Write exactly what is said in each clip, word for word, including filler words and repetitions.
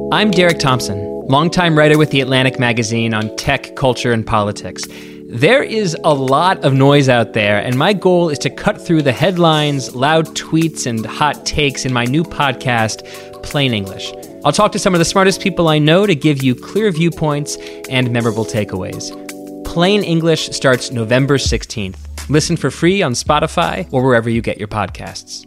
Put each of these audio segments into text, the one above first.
I'm Derek Thompson, longtime writer with The Atlantic magazine on tech, culture, and politics. There is a lot of noise out there, and my goal is to cut through the headlines, loud tweets, and hot takes in my new podcast, Plain English. I'll talk to some of the smartest people I know to give you clear viewpoints and memorable takeaways. Plain English starts November sixteenth. Listen for free on Spotify or wherever you get your podcasts.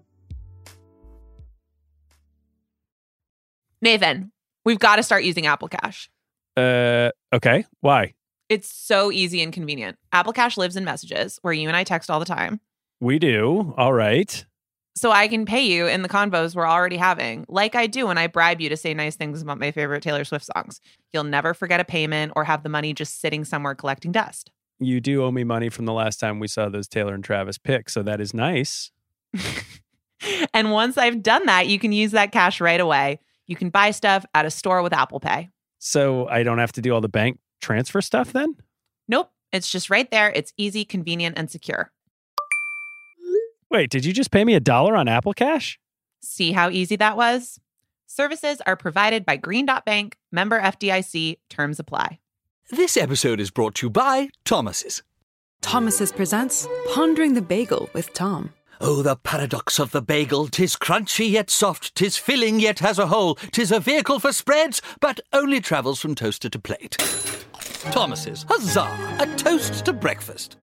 Nathan, we've got to start using Apple Cash. Uh, okay. Why? It's so easy and convenient. Apple Cash lives in Messages, where you and I text all the time. We do. All right. So I can pay you in the convos we're already having, like I do when I bribe you to say nice things about my favorite Taylor Swift songs. You'll never forget a payment or have the money just sitting somewhere collecting dust. You do owe me money from the last time we saw those Taylor and Travis pics, so that is nice. And once I've done that, you can use that cash right away. You can buy stuff at a store with Apple Pay. So I don't have to do all the bank transfer stuff then? Nope. It's just right there. It's easy, convenient, and secure. Wait, did you just pay me a dollar on Apple Cash? See how easy that was? Services are provided by Green Dot Bank, member F D I C, terms apply. This episode is brought to you by Thomas's. Thomas's presents Pondering the Bagel with Tom. Oh, the paradox of the bagel. 'Tis crunchy yet soft, 'tis filling yet has a hole. 'Tis a vehicle for spreads, but only travels from toaster to plate. Thomas's, huzzah! A toast to breakfast.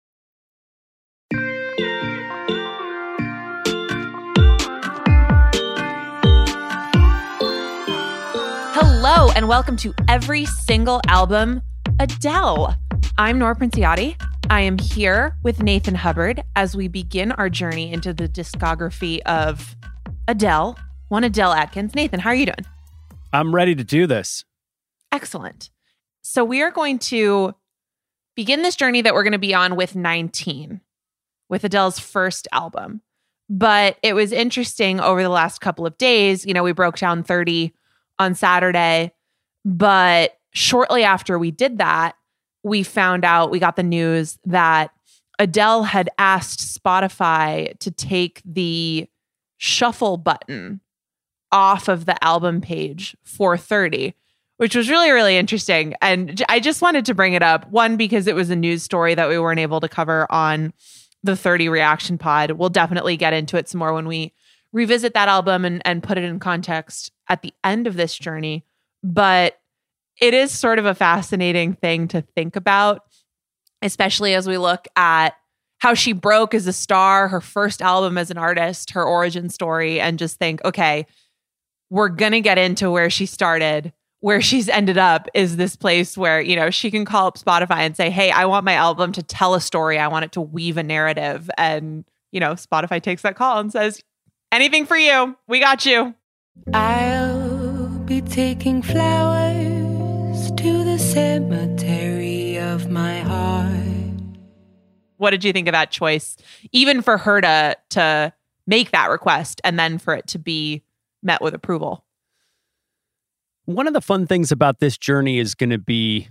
Hello, and welcome to Every Single Album, Adele. I'm Nora Princiotti. I am here with Nathan Hubbard as we begin our journey into the discography of Adele, one Adele Atkins. Nathan, how are you doing? I'm ready to do this. Excellent. So we are going to begin this journey that we're going to be on with nineteen, with Adele's first album. But it was interesting over the last couple of days. You know, we broke down thirty on Saturday, but shortly after we did that, we found out, we got the news that Adele had asked Spotify to take the shuffle button off of the album page for thirty, which was really, really interesting. And I just wanted to bring it up. One, because it was a news story that we weren't able to cover on the thirty Reaction Pod. We'll definitely get into it some more when we revisit that album and, and put it in context at the end of this journey. But it is sort of a fascinating thing to think about, especially as we look at how she broke as a star, her first album as an artist, her origin story, and just think, okay, we're going to get into where she started. Where she's ended up is this place where, you know, she can call up Spotify and say, hey, I want my album to tell a story. I want it to weave a narrative. And, you know, Spotify takes that call and says, anything for you. We got you. I'll be taking flowers to the cemetery of my heart. What did you think of that choice? Even for her to to make that request and then for it to be met with approval. One of the fun things about this journey is going to be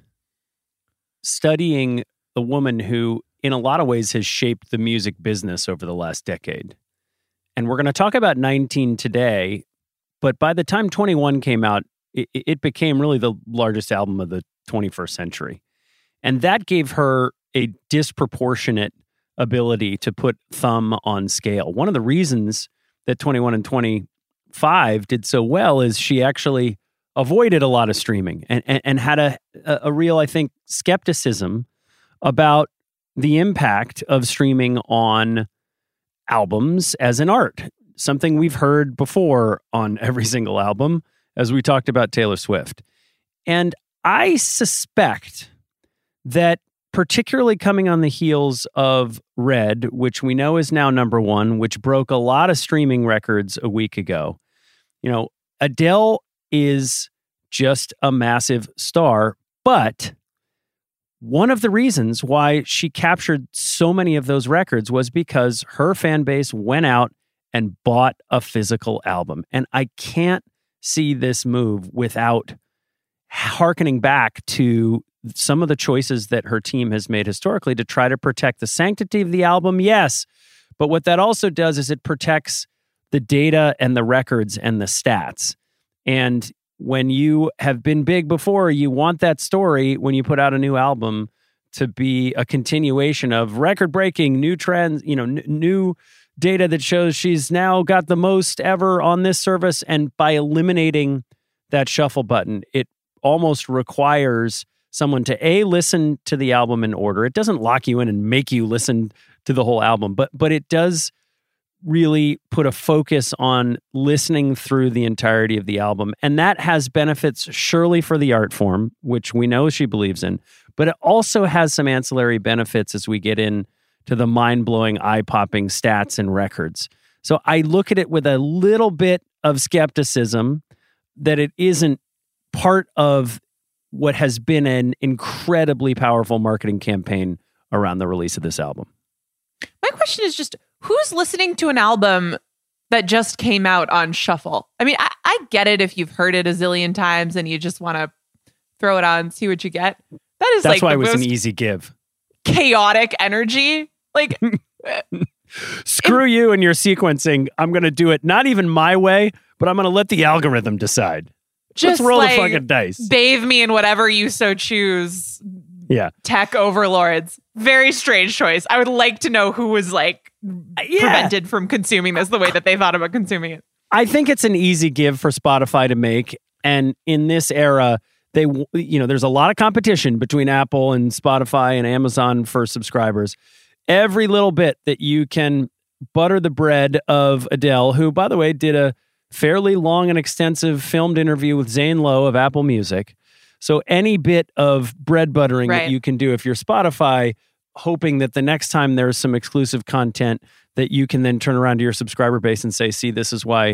studying a woman who, in a lot of ways, has shaped the music business over the last decade. And we're going to talk about nineteen today, but by the time twenty-one came out, it, it became really the largest album of the twenty-first century. And that gave her a disproportionate ability to put thumb on scale. One of the reasons that twenty-one and twenty-five did so well is she actually avoided a lot of streaming and, and, and had a, a real, I think, skepticism about the impact of streaming on albums as an art. Something we've heard before on every single album, as we talked about Taylor Swift. And I suspect that particularly coming on the heels of Red, which we know is now number one, which broke a lot of streaming records a week ago, you know, Adele is just a massive star, but one of the reasons why she captured so many of those records was because her fan base went out and bought a physical album. And I can't see this move without hearkening back to some of the choices that her team has made historically to try to protect the sanctity of the album. Yes, but what that also does is it protects the data and the records and the stats. And when you have been big before, you want that story when you put out a new album to be a continuation of record-breaking, new trends, you know, n- new data that shows she's now got the most ever on this service. And by eliminating that shuffle button, it almost requires someone to A, listen to the album in order. It doesn't lock you in and make you listen to the whole album, but but it does really put a focus on listening through the entirety of the album. And that has benefits surely for the art form, which we know she believes in, but it also has some ancillary benefits as we get in to the mind-blowing, eye-popping stats and records. So I look at it with a little bit of skepticism that it isn't part of what has been an incredibly powerful marketing campaign around the release of this album. My question is just, who's listening to an album that just came out on shuffle? I mean, I, I get it if you've heard it a zillion times and you just want to throw it on, see what you get. That is That's like why the it was most an easy give. chaotic energy. Like, Screw it, you and your sequencing. I'm going to do it not even my way, but I'm going to let the algorithm decide. just Let's roll like, the fucking dice. Bathe me in whatever you so choose. Yeah. Tech overlords. Very strange choice. I would like to know who was like Yeah. prevented from consuming this the way that they thought about consuming it. I think it's an easy give for Spotify to make. And in this era, they, you know, there's a lot of competition between Apple and Spotify and Amazon for subscribers. Every little bit that you can butter the bread of Adele, who, by the way, did a fairly long and extensive filmed interview with Zane Lowe of Apple Music. So any bit of bread buttering Right. that you can do if you're Spotify, hoping that the next time there's some exclusive content that you can then turn around to your subscriber base and say, see, this is why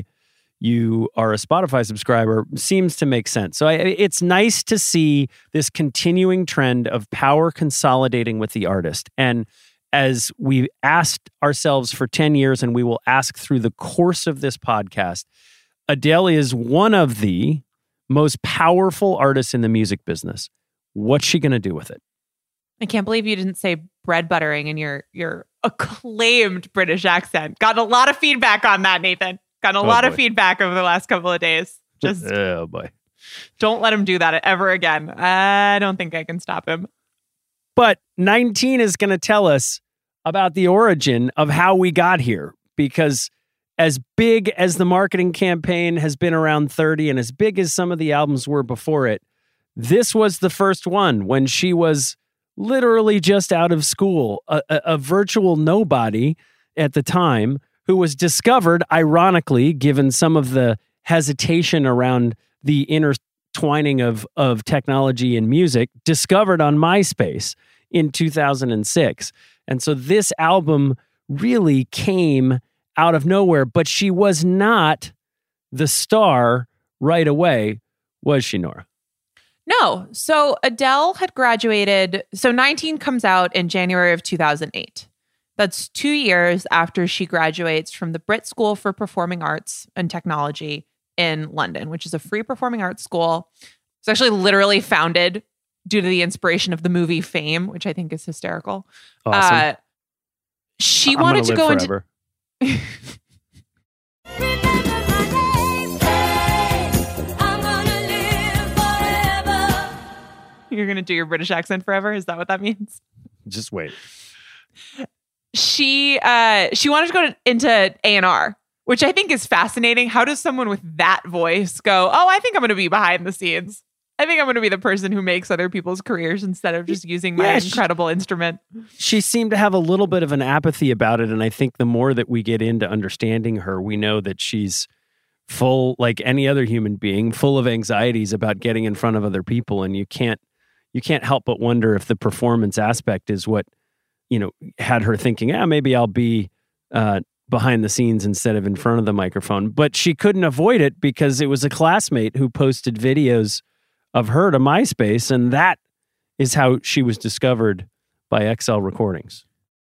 you are a Spotify subscriber, seems to make sense. So I, it's nice to see this continuing trend of power consolidating with the artist. And as we asked ourselves for ten years, and we will ask through the course of this podcast, Adele is one of the most powerful artists in the music business. What's she going to do with it? I can't believe you didn't say bread buttering in your your acclaimed British accent. Got a lot of feedback on that, Nathan. Got a Oh, lot boy. of feedback over the last couple of days. Just Oh, boy. don't let him do that ever again. I don't think I can stop him. But nineteen is going to tell us about the origin of how we got here, because as big as the marketing campaign has been around thirty and as big as some of the albums were before it, this was the first one when she was literally just out of school, a, a, a virtual nobody at the time, who was discovered, ironically, given some of the hesitation around the intertwining of, of technology and music, discovered on MySpace in two thousand six. And so this album really came out of nowhere, but she was not the star right away, was she, Nora? No. So Adele had graduated. So nineteen comes out in January of two thousand eight. That's two years after she graduates from the Brit School for Performing Arts and Technology in London, which is a free performing arts school. It's actually literally founded due to the inspiration of the movie Fame, which I think is hysterical. Awesome. Uh, she I'm wanted to gonna go live into... forever. You're going to do your British accent forever? Is that what that means? Just wait. She uh, she wanted to go into A and R, which I think is fascinating. How does someone with that voice go, oh, I think I'm going to be behind the scenes. I think I'm going to be the person who makes other people's careers instead of just using my Yeah, she- incredible instrument. She seemed to have a little bit of an apathy about it. And I think the more that we get into understanding her, we know that she's full, like any other human being, full of anxieties about getting in front of other people. And you can't, you can't help but wonder if the performance aspect is what, you know, had her thinking, ah, maybe I'll be uh, behind the scenes instead of in front of the microphone. But she couldn't avoid it because it was a classmate who posted videos of her to MySpace, and that is how she was discovered by X L Recordings.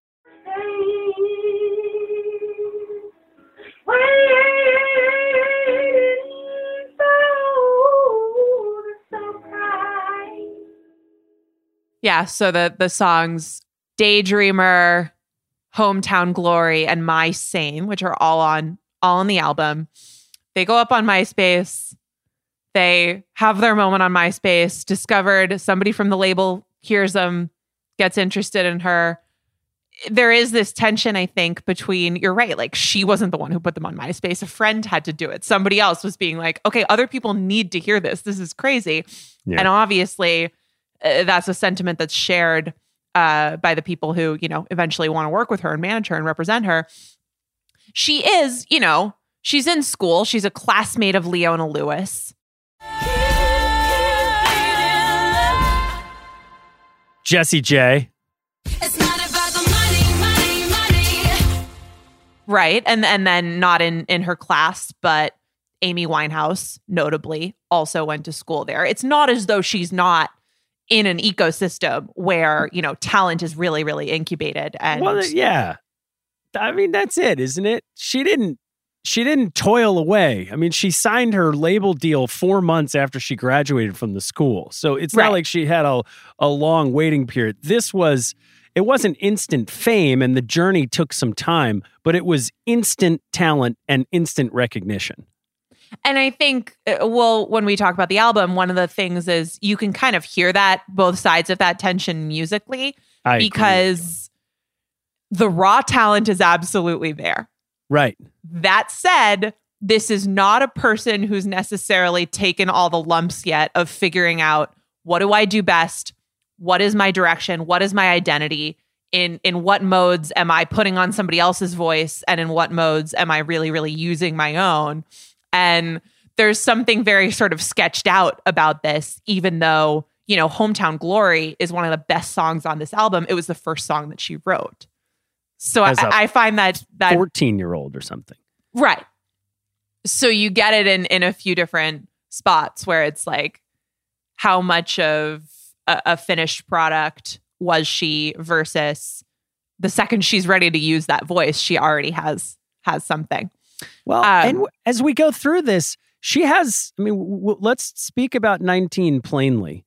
Yeah, so the the songs Daydreamer, Hometown Glory, and My Sane, which are all on all on the album. They go up on MySpace. They have their moment on MySpace, discovered somebody from the label hears them, gets interested in her. There is this tension, I think, between, you're right, like she wasn't the one who put them on MySpace. A friend had to do it. Somebody else was being like, okay, other people need to hear this. This is crazy. Yeah. And obviously, uh, that's a sentiment that's shared uh, by the people who, you know, eventually want to work with her and manage her and represent her. She is, you know, she's in school. She's a classmate of Leona Lewis. Jessie J. It's not about the money, money, money. Right. And and then not in, in her class, but Amy Winehouse, notably, also went to school there. It's not as though she's not in an ecosystem where, you know, talent is really, really incubated. And well, yeah. I mean, that's it, isn't it? She didn't she didn't toil away. I mean, she signed her label deal four months after she graduated from the school. So it's Right. not like she had a, a long waiting period. This was, it wasn't instant fame and the journey took some time, but it was instant talent and instant recognition. And I think, uh, well, when we talk about the album, one of the things is you can kind of hear that, both sides of that tension musically, I because agree. The raw talent is absolutely there. Right. That said, this is not a person who's necessarily taken all the lumps yet of figuring out, what do I do best? What is my direction? What is my identity? In in what modes am I putting on somebody else's voice? And in what modes am I really, really using my own? And there's something very sort of sketched out about this, even though, you know, Hometown Glory is one of the best songs on this album. It was the first song that she wrote. So I, I find that that fourteen-year-old or something. Right. So you get it in, in a few different spots where it's like, how much of a, a finished product was she versus the second she's ready to use that voice, she already has has something. Well, Um, and w- as we go through this, she has, I mean, w- w- let's speak about nineteen plainly.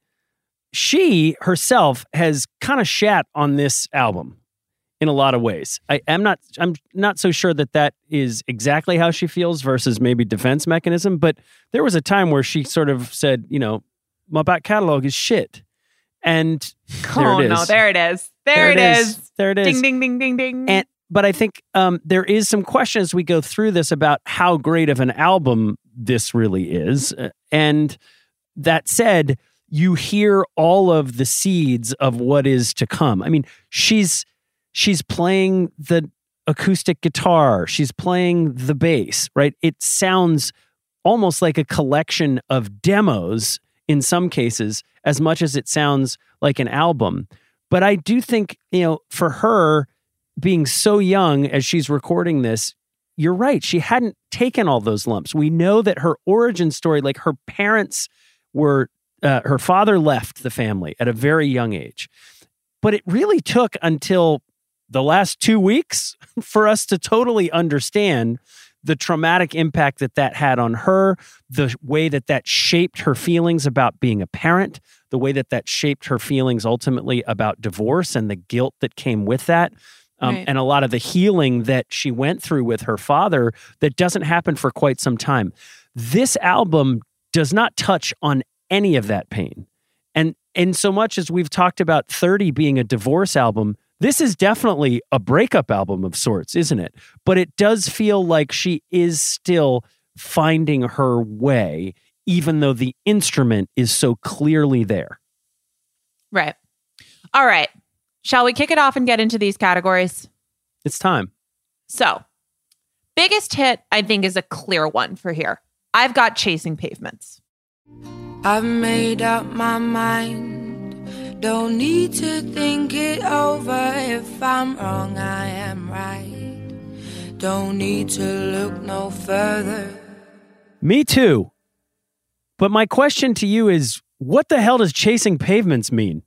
She herself has kind of shat on this album in a lot of ways. I am not, I'm not so sure that that is exactly how she feels versus maybe defense mechanism, but there was a time where she sort of said, you know, my back catalog is shit. And there oh it is. no, there it is. There, There it it is. is. There it is. Ding, ding, ding, ding, ding. And but I think um, there is some questions as we go through this about how great of an album this really is. Uh, And that said, you hear all of the seeds of what is to come. I mean, she's she's playing the acoustic guitar. She's playing the bass, right? It sounds almost like a collection of demos in some cases, as much as it sounds like an album. But I do think, you know, for her being so young as she's recording this, you're right. She hadn't taken all those lumps. We know that her origin story, like her parents were, uh, her father left the family at a very young age. But it really took until the last two weeks for us to totally understand the traumatic impact that that had on her, the way that that shaped her feelings about being a parent, the way that that shaped her feelings ultimately about divorce and the guilt that came with that. Um, Right. And a lot of the healing that she went through with her father that doesn't happen for quite some time. This album does not touch on any of that pain. And in so much as we've talked about thirty being a divorce album, this is definitely a breakup album of sorts, isn't it? But it does feel like she is still finding her way, even though the instrument is so clearly there. Right. All right. Shall we kick it off and get into these categories? It's time. So, biggest hit, I think, is a clear one for here. I've got Chasing Pavements. I've made up my mind. Don't need to think it over. If I'm wrong, I am right. Don't need to look no further. Me too. But my question to you is, what the hell does Chasing Pavements mean?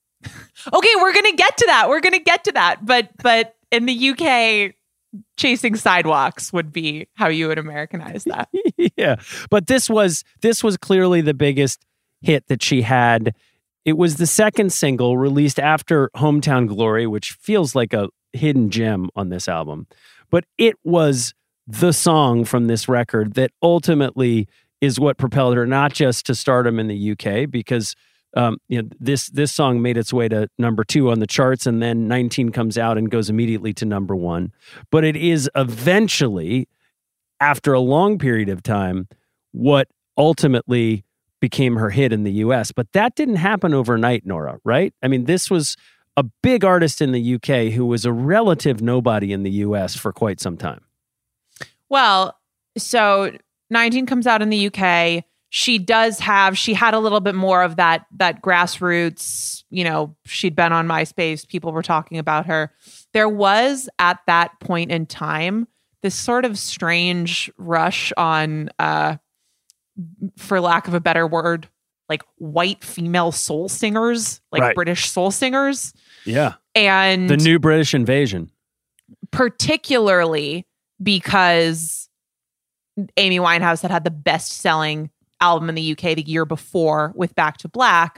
Okay, we're going to get to that. We're going to get to that. But but in the U K, Chasing Sidewalks would be how you would Americanize that. Yeah. But this was this was clearly the biggest hit that she had. It was the second single released after Hometown Glory, which feels like a hidden gem on this album. But it was the song from this record that ultimately is what propelled her not just to stardom in the U K, because um, you know this this song made its way to number two on the charts, and then nineteen comes out and goes immediately to number one. But it is eventually, after a long period of time, what ultimately became her hit in the U S. But that didn't happen overnight, Nora, right? I mean, this was a big artist in the U K who was a relative nobody in the U S for quite some time. Well, so nineteen comes out in the U K. She does have, she had a little bit more of that, that grassroots, you know, she'd been on MySpace. People were talking about her. There was at that point in time, this sort of strange rush on, uh, for lack of a better word, like white female soul singers, like Right. British soul singers. Yeah. And The new British invasion. particularly because Amy Winehouse had had the best-selling album in the U K the year before with Back to Black.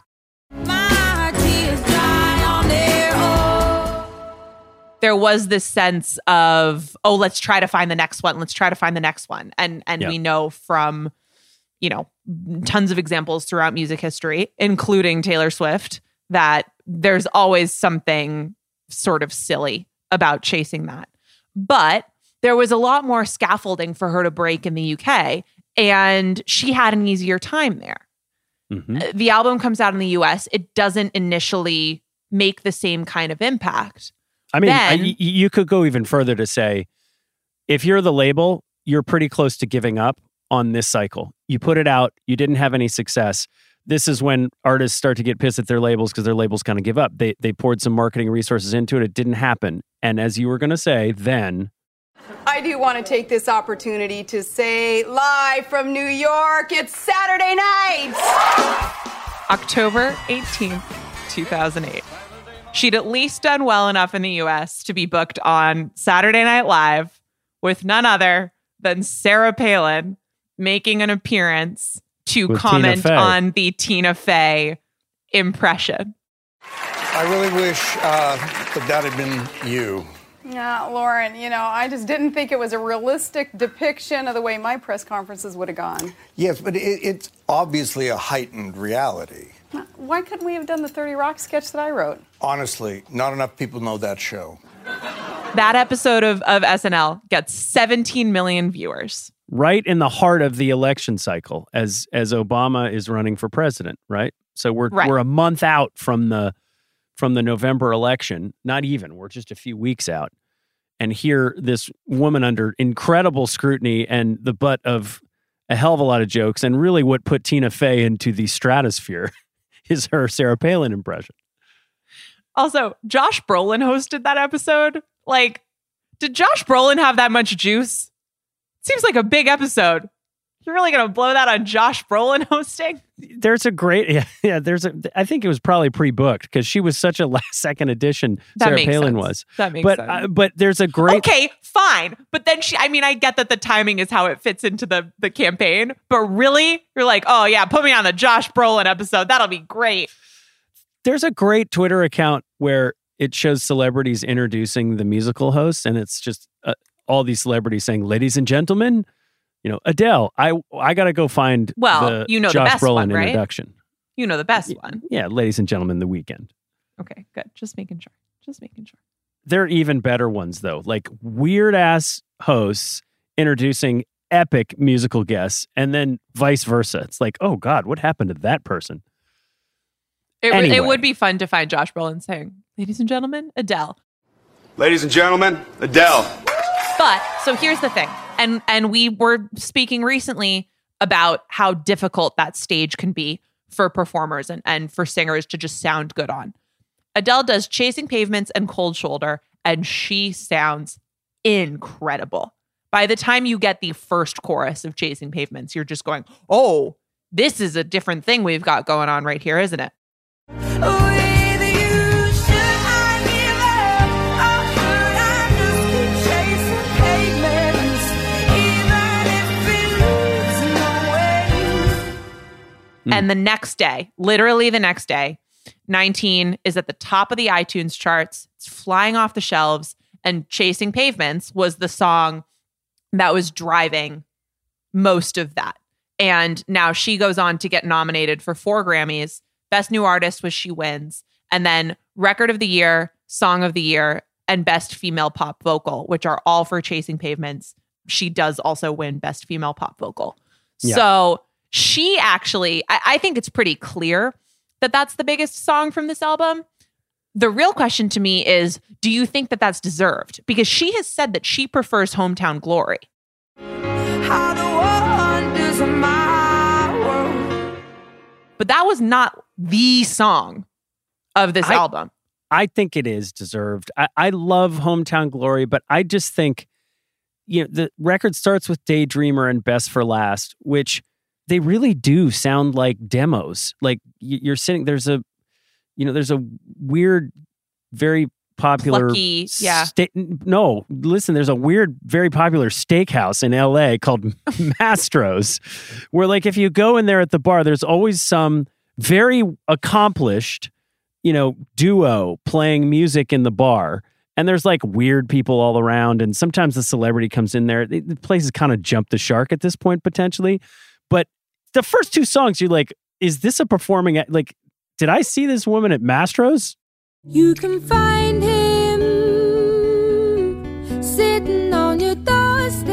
My tears dry on their own. There was this sense of, oh, let's try to find the next one. Let's try to find the next one. And and Yeah. we know from, you know, tons of examples throughout music history, including Taylor Swift, that there's always something sort of silly about chasing that. But there was a lot more scaffolding for her to break in the U K, and she had an easier time there. Mhm. Uh, The album comes out in the U S. It doesn't initially make the same kind of impact. I mean, I- Then- y- you could go even further to say, if you're the label, you're pretty close to giving up on this cycle. You put it out, you didn't have any success. This is when artists start to get pissed at their labels because their labels kind of give up. They they poured some marketing resources into it. It didn't happen. And as you were going to say, then I do want to take this opportunity to say live from New York, it's Saturday night. October eighteenth, two thousand eight. She'd at least done well enough in the U S to be booked on Saturday Night Live with none other than Sarah Palin making an appearance to With comment Tina Fey. on the Tina Fey impression. I really wish uh, that that had been you. Yeah, Lauren, you know, I just didn't think it was a realistic depiction of the way my press conferences would have gone. Yes, but it, it's obviously a heightened reality. Why couldn't we have done the thirty Rock sketch that I wrote? Honestly, not enough people know that show. That episode of, of S N L gets seventeen million viewers. right in the heart of the election cycle as as Obama is running for president, right? So we're Right. we're a month out from the from the November election, not even. We're just a few weeks out. And here this woman under incredible scrutiny and the butt of a hell of a lot of jokes, and really what put Tina Fey into the stratosphere is her Sarah Palin impression. Also, Josh Brolin hosted that episode. Like, did Josh Brolin have that much juice? Seems like a big episode. You're really going to blow that on Josh Brolin hosting? There's a great, yeah, yeah there's a, I think it was probably pre-booked because she was such a last second addition. That Sarah makes Palin sense. was. That makes but, sense. Uh, but there's a great, Okay, fine. But then she, I mean, I get that the timing is how it fits into the, the campaign. But really, you're like, oh yeah, put me on the Josh Brolin episode. That'll be great. there's a great Twitter account where it shows celebrities introducing the musical hosts, and it's just uh, all these celebrities saying, ladies and gentlemen, you know, Adele. I I got to go find Well, the you know the Josh best Brolin one, right? introduction. You know the best one. Yeah, ladies and gentlemen, The Weeknd. Okay, good. Just making sure. Just making sure. There are even better ones, though, like weird ass hosts introducing epic musical guests, and then vice versa. It's like, oh God, what happened to that person? It, would- Anyway. it would be fun to find Josh Brolin saying, ladies and gentlemen, Adele. Ladies and gentlemen, Adele. But so here's the thing. And and we were speaking recently about how difficult that stage can be for performers and, and for singers to just sound good on. Adele does Chasing Pavements and Cold Shoulder, and she sounds incredible. By the time you get the first chorus of Chasing Pavements, you're just going, oh, this is a different thing we've got going on right here, isn't it? With you, should I give up? Or should I just keep chasing pavements, even if it leads nowhere? And the next day, literally the next day, nineteen is at the top of the iTunes charts. It's flying off the shelves. And Chasing Pavements was the song that was driving most of that. And now she goes on to get nominated for four Grammys. Best New Artist was She Wins. And then Record of the Year, Song of the Year, and Best Female Pop Vocal, which are all for Chasing Pavements. She does also win Best Female Pop Vocal. Yeah. So she actually, I, I think it's pretty clear that that's the biggest song from this album. The real question to me is, do you think that that's deserved? Because she has said that she prefers Hometown Glory. How the wonders of my world. But that was not the song of this I, album. I think it is deserved. I, I love Hometown Glory, but I just think, you know, the record starts with Daydreamer and Best for Last, which they really do sound like demos. Like you're sitting, there's a, you know, there's a weird, very popular. Plucky, yeah. Sta- no, listen, there's a weird, very popular steakhouse in L A called Mastro's, where like if you go in there at the bar, there's always some very accomplished, you know, duo playing music in the bar. And there's like weird people all around. And sometimes the celebrity comes in there. The place has kind of jumped the shark at this point, potentially. But the first two songs, you're like, is this a performing, like, did I see this woman at Mastro's? You can find him sitting on your doorstep.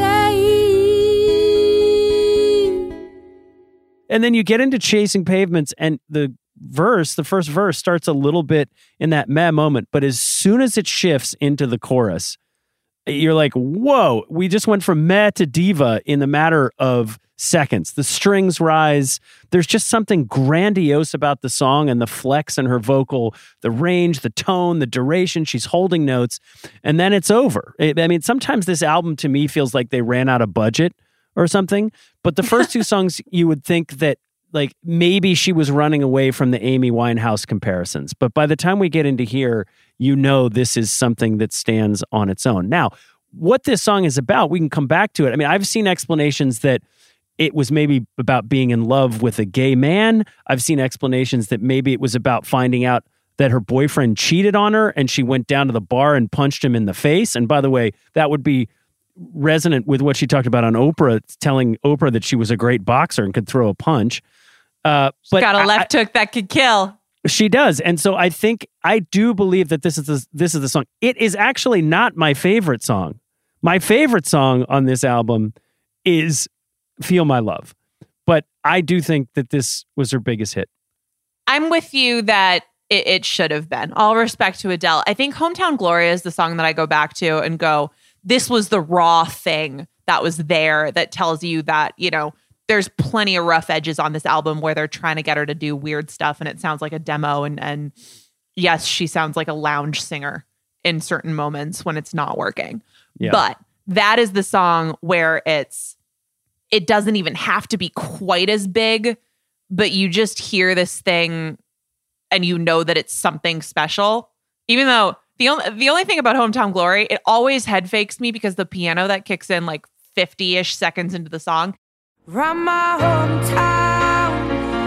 And then you get into Chasing Pavements, and the verse, the first verse starts a little bit in that meh moment, but as soon as it shifts into the chorus, you're like, whoa, we just went from meh to diva in the matter of seconds. The strings rise. There's just something grandiose about the song and the flex in her vocal, the range, the tone, the duration. She's holding notes, and then it's over. I mean, sometimes this album to me feels like they ran out of budget or something, but the first two songs, you would think that like maybe she was running away from the Amy Winehouse comparisons. But by the time we get into here, you know this is something that stands on its own. Now, what this song is about, we can come back to it. I mean, I've seen explanations that it was maybe about being in love with a gay man. I've seen explanations that maybe it was about finding out that her boyfriend cheated on her and she went down to the bar and punched him in the face. And by the way, that would be resonant with what she talked about on Oprah, telling Oprah that she was a great boxer and could throw a punch. Uh, but She's got a left I, hook that could kill. She does. And so I think, I do believe that this is the, this is the song. It is actually not my favorite song. My favorite song on this album is Feel My Love. But I do think that this was her biggest hit. I'm with you that it, it should have been. All respect to Adele. I think Hometown Glory is the song that I go back to and go, this was the raw thing that was there that tells you that, you know, there's plenty of rough edges on this album where they're trying to get her to do weird stuff and it sounds like a demo. And, and yes, she sounds like a lounge singer in certain moments when it's not working. Yeah. But that is the song where it's, it doesn't even have to be quite as big, but you just hear this thing and you know that it's something special. Even though the only, the only thing about Hometown Glory, it always head fakes me because the piano that kicks in like fifty-ish seconds into the song. Round my hometown,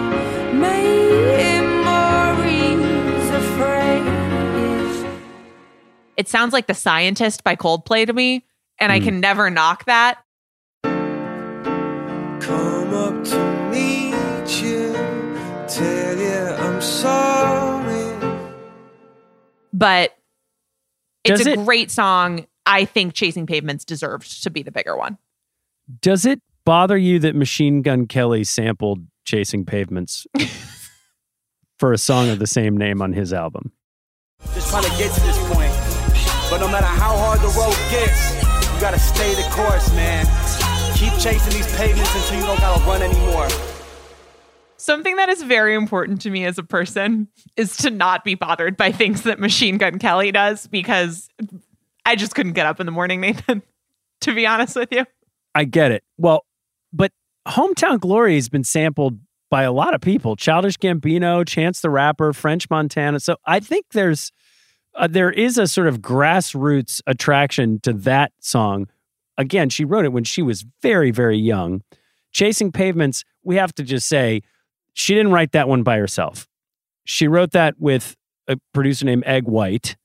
memories of phrase. It sounds like The Scientist by Coldplay to me, and mm. I can never knock that. Come up to meet you, tell you I'm sorry. But it's Does a it, great song. I think Chasing Pavements deserved to be the bigger one. Does it bother you that Machine Gun Kelly sampled Chasing Pavements for a song of the same name on his album? Just trying to get to this point. But no matter how hard the road gets, you gotta stay the course, man. Keep chasing these pavements until you don't gotta run anymore. Something that is very important to me as a person is to not be bothered by things that Machine Gun Kelly does, because I just couldn't get up in the morning, Nathan, to be honest with you. I get it. Well, but Hometown Glory has been sampled by a lot of people. Childish Gambino, Chance the Rapper, French Montana. So I think there's uh, there is a sort of grassroots attraction to that song. Again, she wrote it when she was very, very young. Chasing Pavements, we have to just say, she didn't write that one by herself. She wrote that with a producer named Egg White.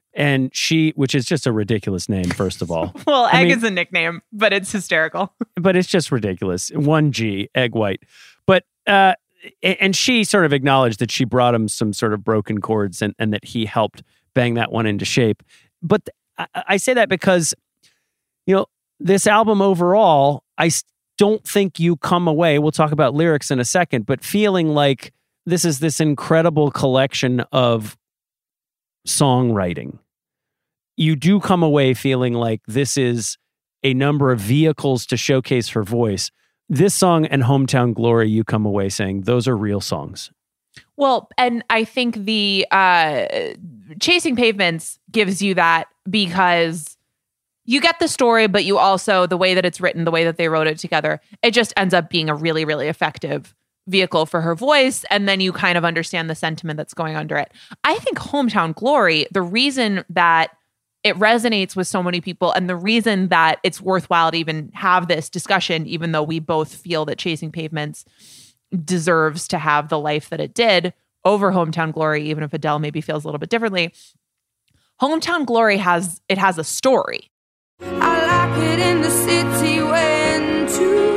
And she, which is just a ridiculous name, first of all. Well, I Egg mean, is a nickname, but it's hysterical. But it's just ridiculous. one G, Egg White. But, uh, and she sort of acknowledged that she brought him some sort of broken chords and, and that he helped bang that one into shape. But I, I say that because, you know, this album overall, I don't think you come away, we'll talk about lyrics in a second, but feeling like this is this incredible collection of songwriting. You do come away feeling like this is a number of vehicles to showcase her voice. This song and Hometown Glory, you come away saying those are real songs. Well, and I think the uh, Chasing Pavements gives you that because you get the story, but you also, the way that it's written, the way that they wrote it together, it just ends up being a really, really effective vehicle for her voice. And then you kind of understand the sentiment that's going under it. I think Hometown Glory, the reason that it resonates with so many people and the reason that it's worthwhile to even have this discussion, even though we both feel that Chasing Pavements deserves to have the life that it did over Hometown Glory, even if Adele maybe feels a little bit differently. Hometown Glory has, it has a story. I like it in the city when two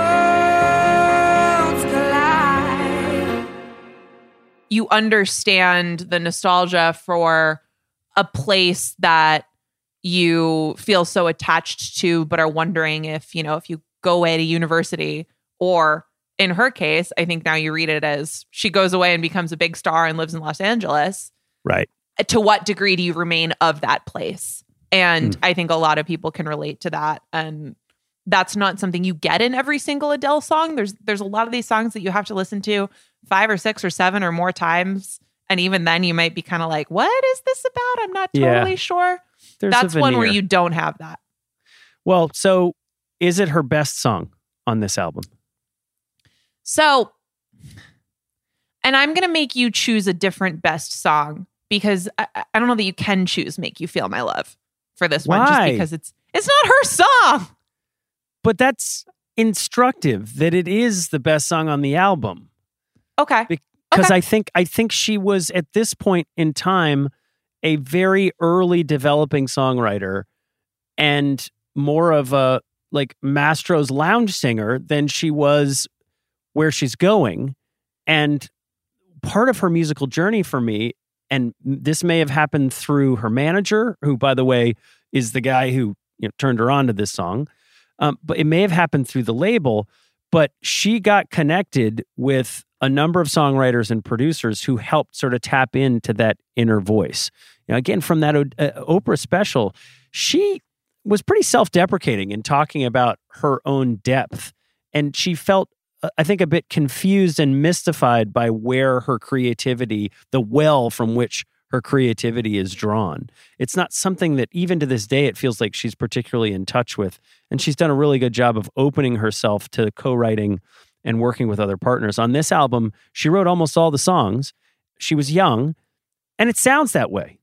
worlds collide. You understand the nostalgia for a place that you feel so attached to, but are wondering if, you know, if you go away to university, or in her case, I think now you read it as she goes away and becomes a big star and lives in Los Angeles. Right. To what degree do you remain of that place? And Mm. I think a lot of people can relate to that. And that's not something you get in every single Adele song. There's there's a lot of these songs that you have to listen to five or six or seven or more times. And even then you might be kind of like, what is this about? I'm not totally Yeah. sure. There's That's a one where veneer. you don't have that. Well, so is it her best song on this album? So, and I'm going to make you choose a different best song because I, I don't know that you can choose Make You Feel My Love for this one, just Why? because it's it's not her song. But that's instructive that it is the best song on the album. Okay. Because Okay. I think I think she was at this point in time a very early developing songwriter and more of a like Mastro's lounge singer than she was where she's going. And part of her musical journey for me, and this may have happened through her manager, who, by the way, is the guy who you know, turned her on to this song, um, but it may have happened through the label, but she got connected with a number of songwriters and producers who helped sort of tap into that inner voice. You know, again, from that uh, Oprah special, she was pretty self-deprecating in talking about her own depth. And she felt, uh, I think, a bit confused and mystified by where her creativity, the well from which her creativity is drawn. It's not something that even to this day, it feels like she's particularly in touch with. And she's done a really good job of opening herself to co-writing and working with other partners. On this album, she wrote almost all the songs. She was young, and it sounds that way.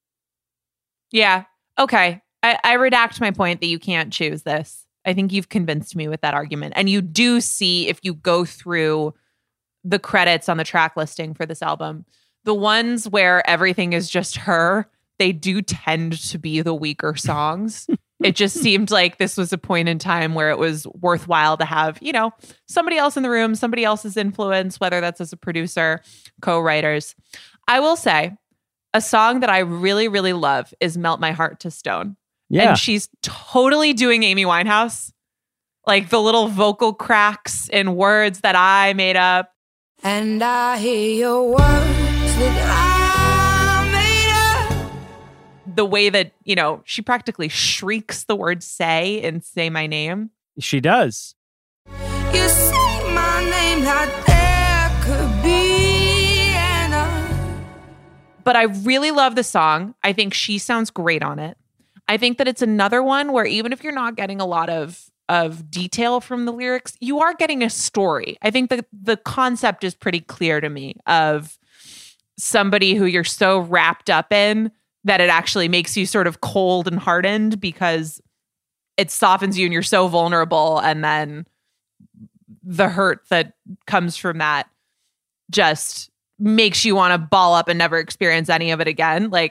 Yeah. Okay. I, I redact my point that you can't choose this. I think you've convinced me with that argument. And you do see, if you go through the credits on the track listing for this album, the ones where everything is just her, they do tend to be the weaker songs. It just seemed like this was a point in time where it was worthwhile to have, you know, somebody else in the room, somebody else's influence, whether that's as a producer, co-writers. I will say a song that I really, really love is Melt My Heart to Stone. Yeah. And she's totally doing Amy Winehouse. Like the little vocal cracks in words that I made up. And I hear your words that I made up. The way that, you know, she practically shrieks the word say and Say My Name. She does. You say my name like there could be an I. But I really love the song. I think she sounds great on it. I think that it's another one where even if you're not getting a lot of of detail from the lyrics, you are getting a story. I think that the concept is pretty clear to me of somebody who you're so wrapped up in that it actually makes you sort of cold and hardened because it softens you and you're so vulnerable. And then the hurt that comes from that just makes you want to ball up and never experience any of it again. Like,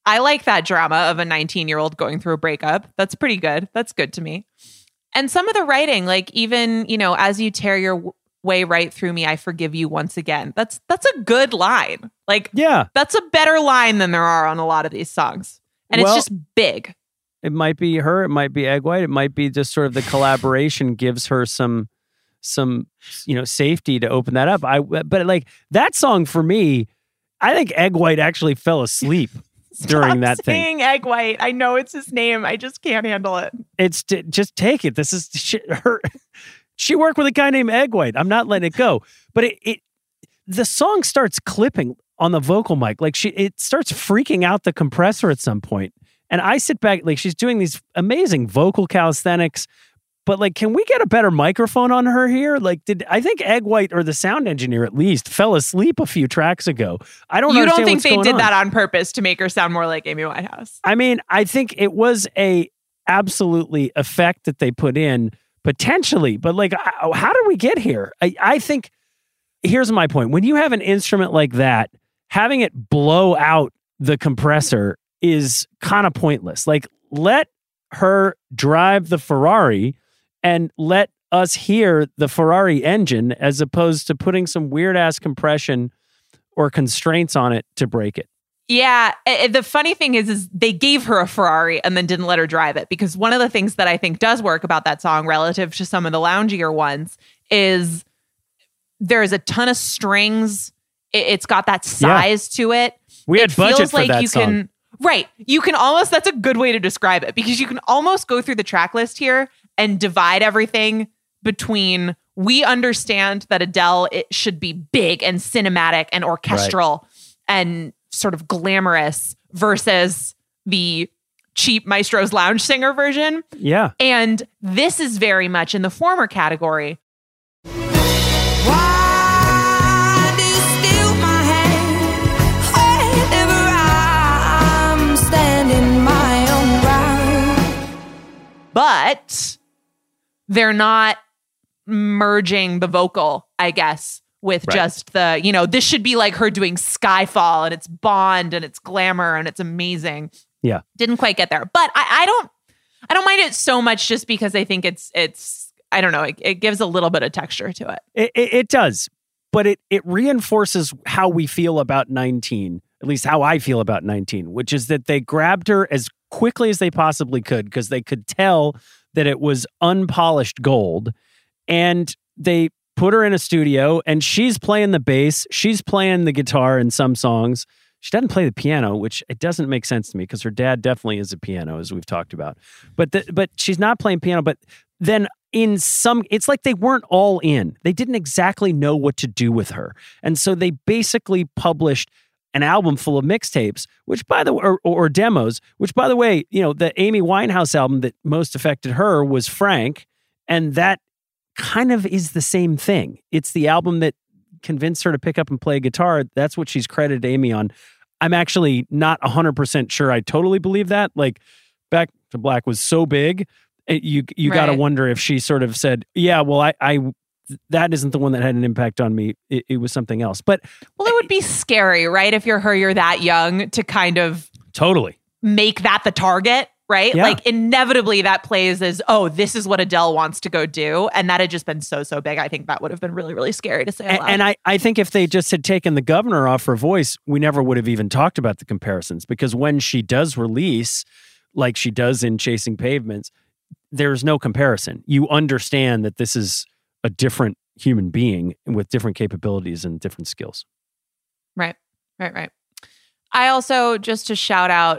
I like that drama of a nineteen-year-old going through a breakup. That's pretty good. That's good to me. And some of the writing, like even, you know, as you tear your w- way right through me, I forgive you once again. That's that's a good line. Like, yeah, that's a better line than there are on a lot of these songs. And Well, it's just big. It might be her. It might be Egg White. It might be just sort of the collaboration gives her some, some, you know, safety to open that up. I, but like that song for me, I think Egg White actually fell asleep during Stop that thing. saying Egg White. I know it's his name. I just can't handle it. It's t- just take it. This is she, her. She worked with a guy named Egg White. I'm not letting it go. But it, it, the song starts clipping on the vocal mic. Like she, it starts freaking out the compressor at some point. And I sit back, like she's doing these amazing vocal calisthenics. But like, can we get a better microphone on her here? Like, did I think Egg White or the sound engineer at least fell asleep a few tracks ago? I don't. You don't understand think what's they going did on. that on purpose to make her sound more like Amy Winehouse? I mean, I think it was a absolutely effect that they put in potentially, but like, I- how did we get here? I, I think here's my point. When you have an instrument like that, having it blow out the compressor is kind of pointless. Like, let her drive the Ferrari and let us hear the Ferrari engine as opposed to putting some weird ass compression or constraints on it to break it. Yeah. eh, The funny thing is, is they gave her a Ferrari and then didn't let her drive it, because one of the things that I think does work about that song relative to some of the loungier ones is there's a ton of strings. It- It's got that size to it. We had It budget feels for like that you song. can, right. You can almost, that's a good way to describe it, because you can almost go through the track list here and divide everything between, we understand that Adele, it should be big and cinematic and orchestral and sort of glamorous, versus the cheap Maestro's Lounge singer version. Yeah. And this is very much in the former category. Why do you steal my hand whenever I'm standing my own ground? But they're not merging the vocal, I guess, with Right. just the, you know, this should be like her doing Skyfall and it's Bond and it's glamour and it's amazing. Yeah. Didn't quite get there. But I, I don't I don't mind it so much, just because I think it's it's I don't know, it, it gives a little bit of texture to it. It, it, it does, but it it reinforces how we feel about nineteen, at least how I feel about nineteen, which is that they grabbed her as quickly as they possibly could because they could tell that it was unpolished gold, and they put her in a studio, and she's playing the bass, she's playing the guitar in some songs. She doesn't play the piano, which it doesn't make sense to me because her dad definitely is a piano, as we've talked about. But the, but she's not playing piano. But then in some, it's like they weren't all in. They didn't exactly know what to do with her, and so they basically published an album full of mixtapes, which by the or, or demos, which by the way, you know, the Amy Winehouse album that most affected her was Frank, and that kind of is the same thing. It's the album that convinced her to pick up and play guitar. That's what she's credited Amy on. I'm actually not one hundred percent sure I totally believe that. Like, Back to Black was so big, it, you you got to Right. wonder if she sort of said, yeah, well, I, I that isn't the one that had an impact on me. It, it was something else. But Well, it would be scary, right? If you're her, you're that young to kind of totally. make that the target, right? Yeah. Like inevitably that plays as, oh, this is what Adele wants to go do. And that had just been so, so big. I think that would have been really, really scary to say And, aloud. and I, I think if they just had taken the governor off her voice, we never would have even talked about the comparisons, because when she does release, like she does in Chasing Pavements, there's no comparison. You understand that this is a different human being with different capabilities and different skills. Right, right, right. I also, just to shout out,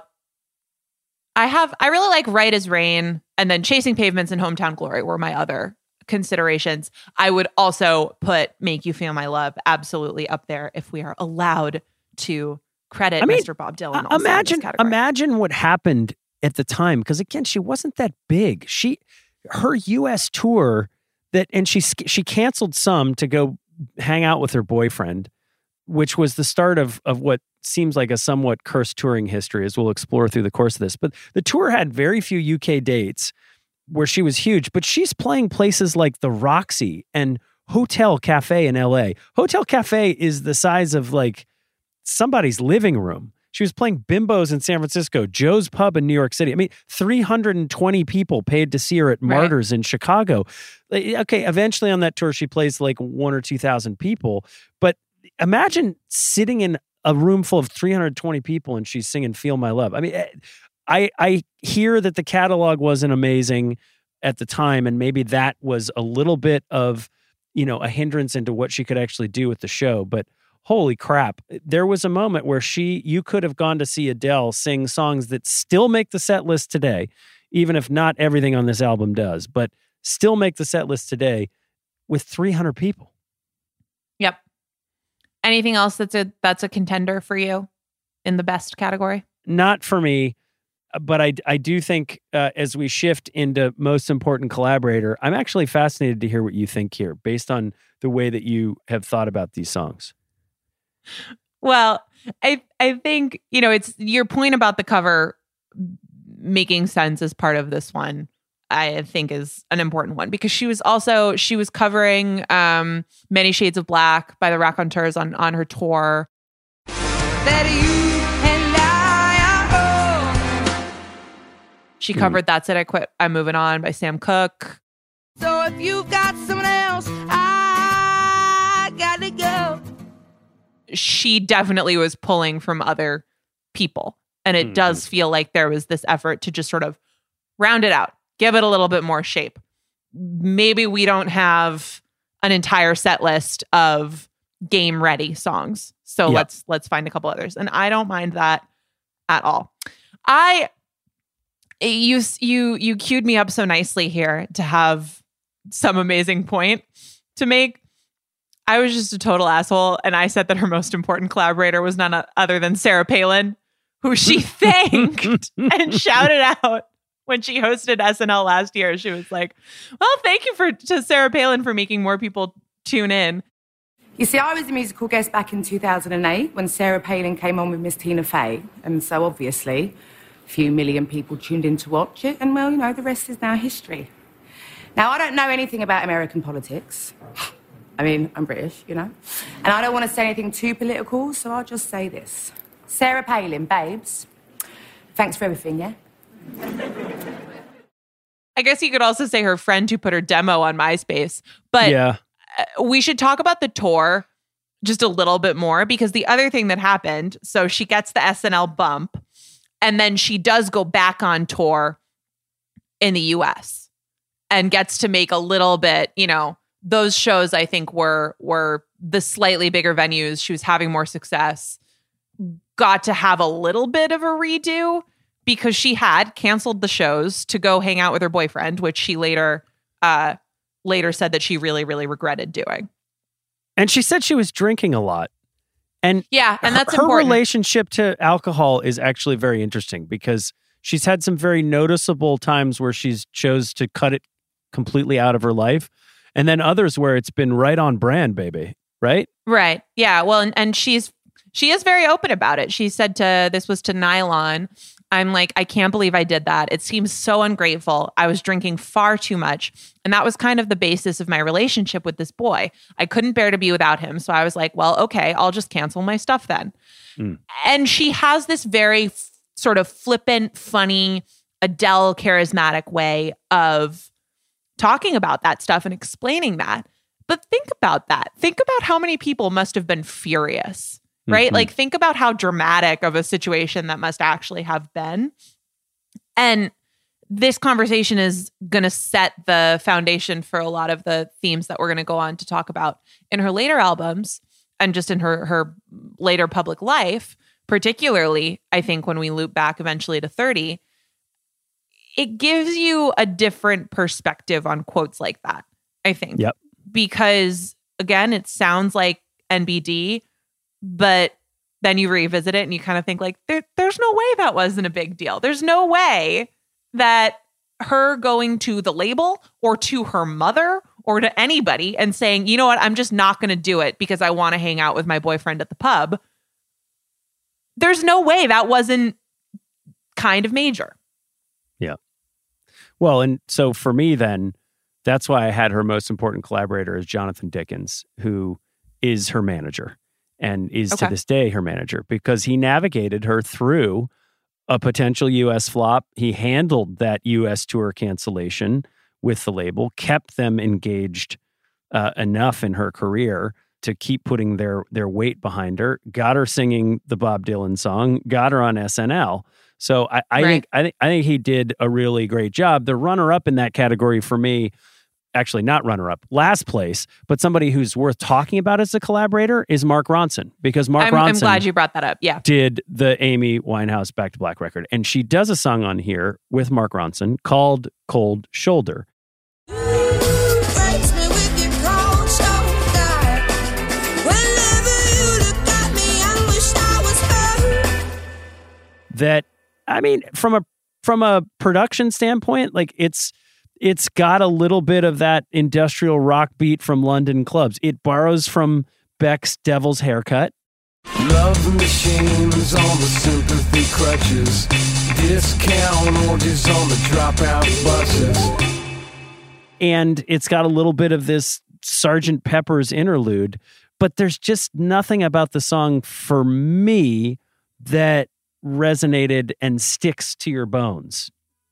I have, I really like Right as Rain, and then Chasing Pavements and Hometown Glory were my other considerations. I would also put Make You Feel My Love absolutely up there if we are allowed to credit I mean, Mister Bob Dylan. Uh, also in this imagine, category. imagine what happened at the time, because again, she wasn't that big. She, her U S tour that, and she she canceled some to go hang out with her boyfriend, which was the start of of what seems like a somewhat cursed touring history, as we'll explore through the course of this. But the tour had very few U K dates where she was huge, but she's playing places like the Roxy and Hotel Cafe in L A. Hotel Cafe is the size of like somebody's living room. She was playing Bimbos in San Francisco, Joe's Pub in New York City. I mean, three hundred twenty people paid to see her at Martyrs right. in Chicago. Okay, eventually on that tour, she plays like one or two thousand people. But imagine sitting in a room full of three hundred twenty people and she's singing Feel My Love. I mean, I I hear that the catalog wasn't amazing at the time, and maybe that was a little bit of, you know, a hindrance into what she could actually do with the show. But holy crap, there was a moment where she, you could have gone to see Adele sing songs that still make the set list today, even if not everything on this album does, but still make the set list today with three hundred people. Yep. Anything else that's a that's a contender for you in the best category? Not for me, but I, I do think uh, as we shift into most important collaborator, I'm actually fascinated to hear what you think here based on the way that you have thought about these songs. Well, I I think, you know, it's your point about the cover making sense as part of this one, I think is an important one, because she was also, she was covering um, Many Shades of Black by the Raconteurs on, on her tour. That you and I are home. She covered mm. That's It, I Quit, I'm Moving On by Sam Cooke. So if you've got someone else, I gotta go. She definitely was pulling from other people. And it mm. does feel like there was this effort to just sort of round it out, give it a little bit more shape. Maybe we don't have an entire set list of game ready songs. So yep. let's let's find a couple others. And I don't mind that at all. I you you you queued me up so nicely here to have some amazing point to make. I was just a total asshole, and I said that her most important collaborator was none other than Sarah Palin, who she thanked and shouted out when she hosted S N L last year. She was like, well, thank you for to Sarah Palin for making more people tune in. You see, I was a musical guest back in two thousand eight when Sarah Palin came on with Miss Tina Fey. And so obviously, a few million people tuned in to watch it. And well, you know, the rest is now history. Now, I don't know anything about American politics. I mean, I'm British, you know. And I don't want to say anything too political, so I'll just say this. Sarah Palin, babes, thanks for everything, yeah? I guess you could also say her friend who put her demo on MySpace. But yeah. we should talk about the tour just a little bit more, because the other thing that happened, so she gets the S N L bump, and then she does go back on tour in the U S and gets to make a little bit, you know, those shows I think were were the slightly bigger venues. She was having more success, got to have a little bit of a redo because she had canceled the shows to go hang out with her boyfriend, which she later uh, later said that she really, really regretted doing. And she said she was drinking a lot. And yeah, and that's her, her important. relationship to alcohol is actually very interesting because she's had some very noticeable times where she's chose to cut it completely out of her life. And then others where it's been right on brand, baby. Right? Right. Yeah. Well, and, and she's she is very open about it. She said to, this was to Nylon, I'm like, I can't believe I did that. It seems so ungrateful. I was drinking far too much. And that was kind of the basis of my relationship with this boy. I couldn't bear to be without him. So I was like, well, okay, I'll just cancel my stuff then. Mm. And she has this very f- sort of flippant, funny, Adele charismatic way of talking about that stuff and explaining that. But think about that. Think about how many people must have been furious, right? Mm-hmm. Like, think about how dramatic of a situation that must actually have been. And this conversation is going to set the foundation for a lot of the themes that we're going to go on to talk about in her later albums and just in her, her later public life, particularly, I think, when we loop back eventually to thirty. It gives you a different perspective on quotes like that, I think. Yep. Because, again, it sounds like N B D, but then you revisit it and you kind of think like, there, there's no way that wasn't a big deal. There's no way that her going to the label or to her mother or to anybody and saying, you know what, I'm just not going to do it because I want to hang out with my boyfriend at the pub. There's no way that wasn't kind of major. Yeah. Well, and so for me then, that's why I had her most important collaborator as Jonathan Dickens, who is her manager. and is Okay. to this day her manager because he navigated her through a potential U S flop. He handled that U S tour cancellation with the label, kept them engaged uh, enough in her career to keep putting their their weight behind her, got her singing the Bob Dylan song, got her on S N L. So I, I Right. think I think I think he did a really great job. The runner-up in that category for me, actually not runner-up, last place, but somebody who's worth talking about as a collaborator is Mark Ronson, because Mark I'm, Ronson I'm glad you brought that up. Yeah. did the Amy Winehouse Back to Black record, and she does a song on here with Mark Ronson called Cold Shoulder. That, I mean, from a from a production standpoint, like it's it's got a little bit of that industrial rock beat from London clubs. It borrows from Beck's Devil's Haircut. Love machines on the sympathy crutches. Discount orgies on the dropout buses. And it's got a little bit of this Sergeant Pepper's interlude, but there's just nothing about the song for me that resonated and sticks to your bones.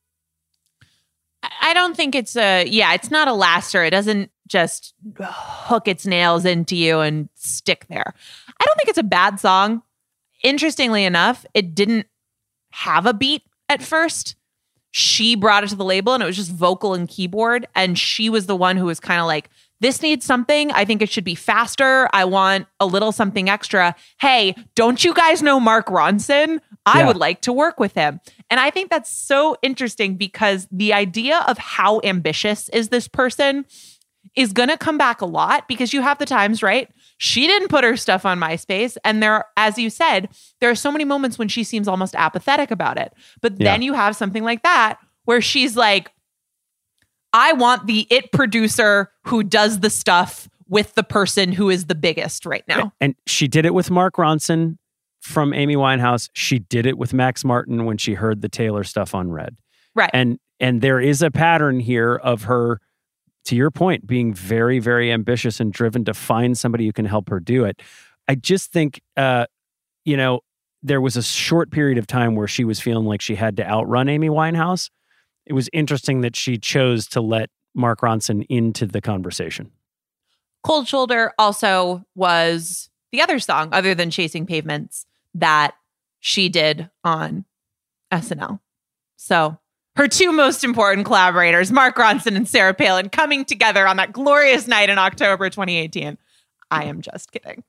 I don't think it's a, yeah, it's not a laster. It doesn't just hook its nails into you and stick there. I don't think it's a bad song. Interestingly enough, it didn't have a beat at first. She brought it to the label and it was just vocal and keyboard. And she was the one who was kind of like, this needs something. I think it should be faster. I want a little something extra. Hey, don't you guys know Mark Ronson? I Yeah. would like to work with him. And I think that's so interesting because the idea of how ambitious is this person is going to come back a lot because you have the times, right? She didn't put her stuff on MySpace. And there, as you said, there are so many moments when she seems almost apathetic about it. But Yeah. then you have something like that where she's like, I want the it producer who does the stuff with the person who is the biggest right now. And she did it with Mark Ronson from Amy Winehouse. She did it with Max Martin when she heard the Taylor stuff on Red. Right. And and there is a pattern here of her, to your point, being very, very ambitious and driven to find somebody who can help her do it. I just think, uh, you know, there was a short period of time where she was feeling like she had to outrun Amy Winehouse. It was interesting that she chose to let Mark Ronson into the conversation. Cold Shoulder also was the other song, other than Chasing Pavements, that she did on S N L. So her two most important collaborators, Mark Ronson and Sarah Palin, coming together on that glorious night in October twenty eighteen. I am just kidding.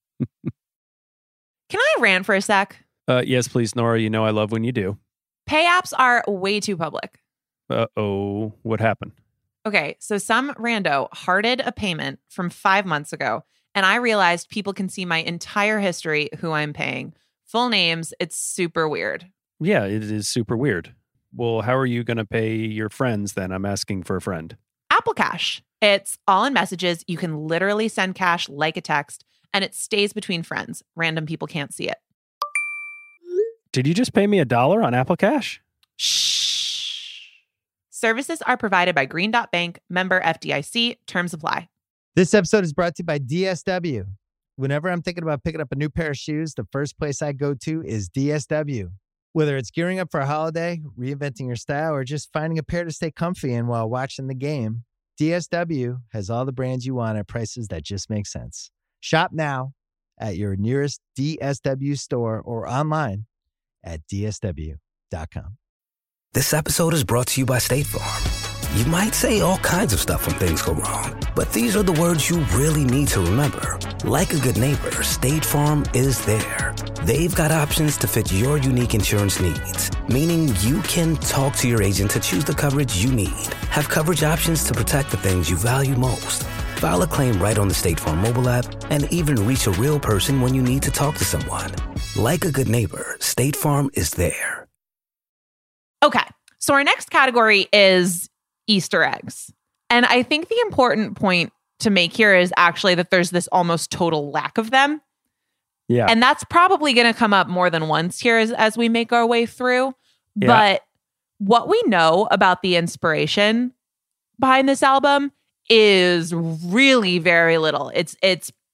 Can I rant for a sec? Uh, yes, please, Nora. You know I love when you do. Pay apps are way too public. Uh-oh. What happened? Okay, so some rando hearted a payment from five months ago, and I realized people can see my entire history, who I'm paying, full names. It's super weird. Yeah, it is super weird. Well, how are you going to pay your friends then? I'm asking for a friend. Apple Cash. It's all in messages. You can literally send cash like a text, and it stays between friends. Random people can't see it. Did you just pay me a dollar on Apple Cash? Shh. Services are provided by Green Dot Bank, member F D I C. Terms apply. This episode is brought to you by D S W. Whenever I'm thinking about picking up a new pair of shoes, the first place I go to is D S W. Whether it's gearing up for a holiday, reinventing your style, or just finding a pair to stay comfy in while watching the game, D S W has all the brands you want at prices that just make sense. Shop now at your nearest D S W store or online at D S W dot com. This episode is brought to you by State Farm. You might say all kinds of stuff when things go wrong, but these are the words you really need to remember. Like a good neighbor, State Farm is there. They've got options to fit your unique insurance needs, meaning you can talk to your agent to choose the coverage you need. Have coverage options to protect the things you value most. File a claim right on the State Farm mobile app and even reach a real person when you need to talk to someone. Like a good neighbor, State Farm is there. Okay, so our next category is Easter eggs. And I think the important point to make here is actually that there's this almost total lack of them. Yeah. And that's probably going to come up more than once here as, as we make our way through. Yeah. But what we know about the inspiration behind this album is really very little. It's it's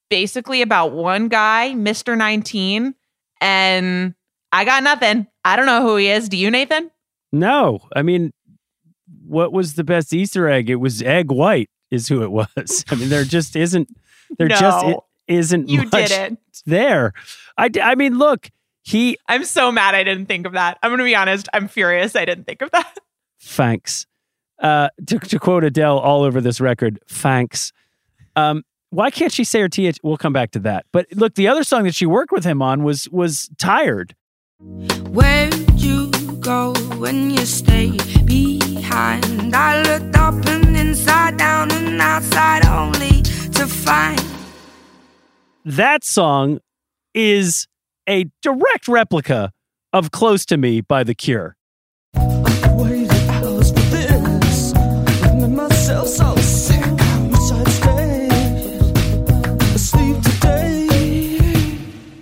basically about one guy, Mister nineteen, and I got nothing. I don't know who he is. Do you, Nathan? No. I mean, what was the best Easter egg? It was Egg White is who it was. I mean, there just isn't, there No, just i- isn't you much didn't. there. I, d- I mean, look, he, I'm so mad I didn't think of that. I'm going to be honest. I'm furious I didn't think of that. thanks. Uh, to, to quote Adele all over this record, thanks. Um, why can't she say her T H? We'll come back to that. But look, the other song that she worked with him on was was Tired. Where'd you go when you stayed behind? I looked up and inside down and outside only to find. That song is a direct replica of Close to Me by The Cure. Waited hours for this. Made myself so sick. I wish I'd stay asleep today.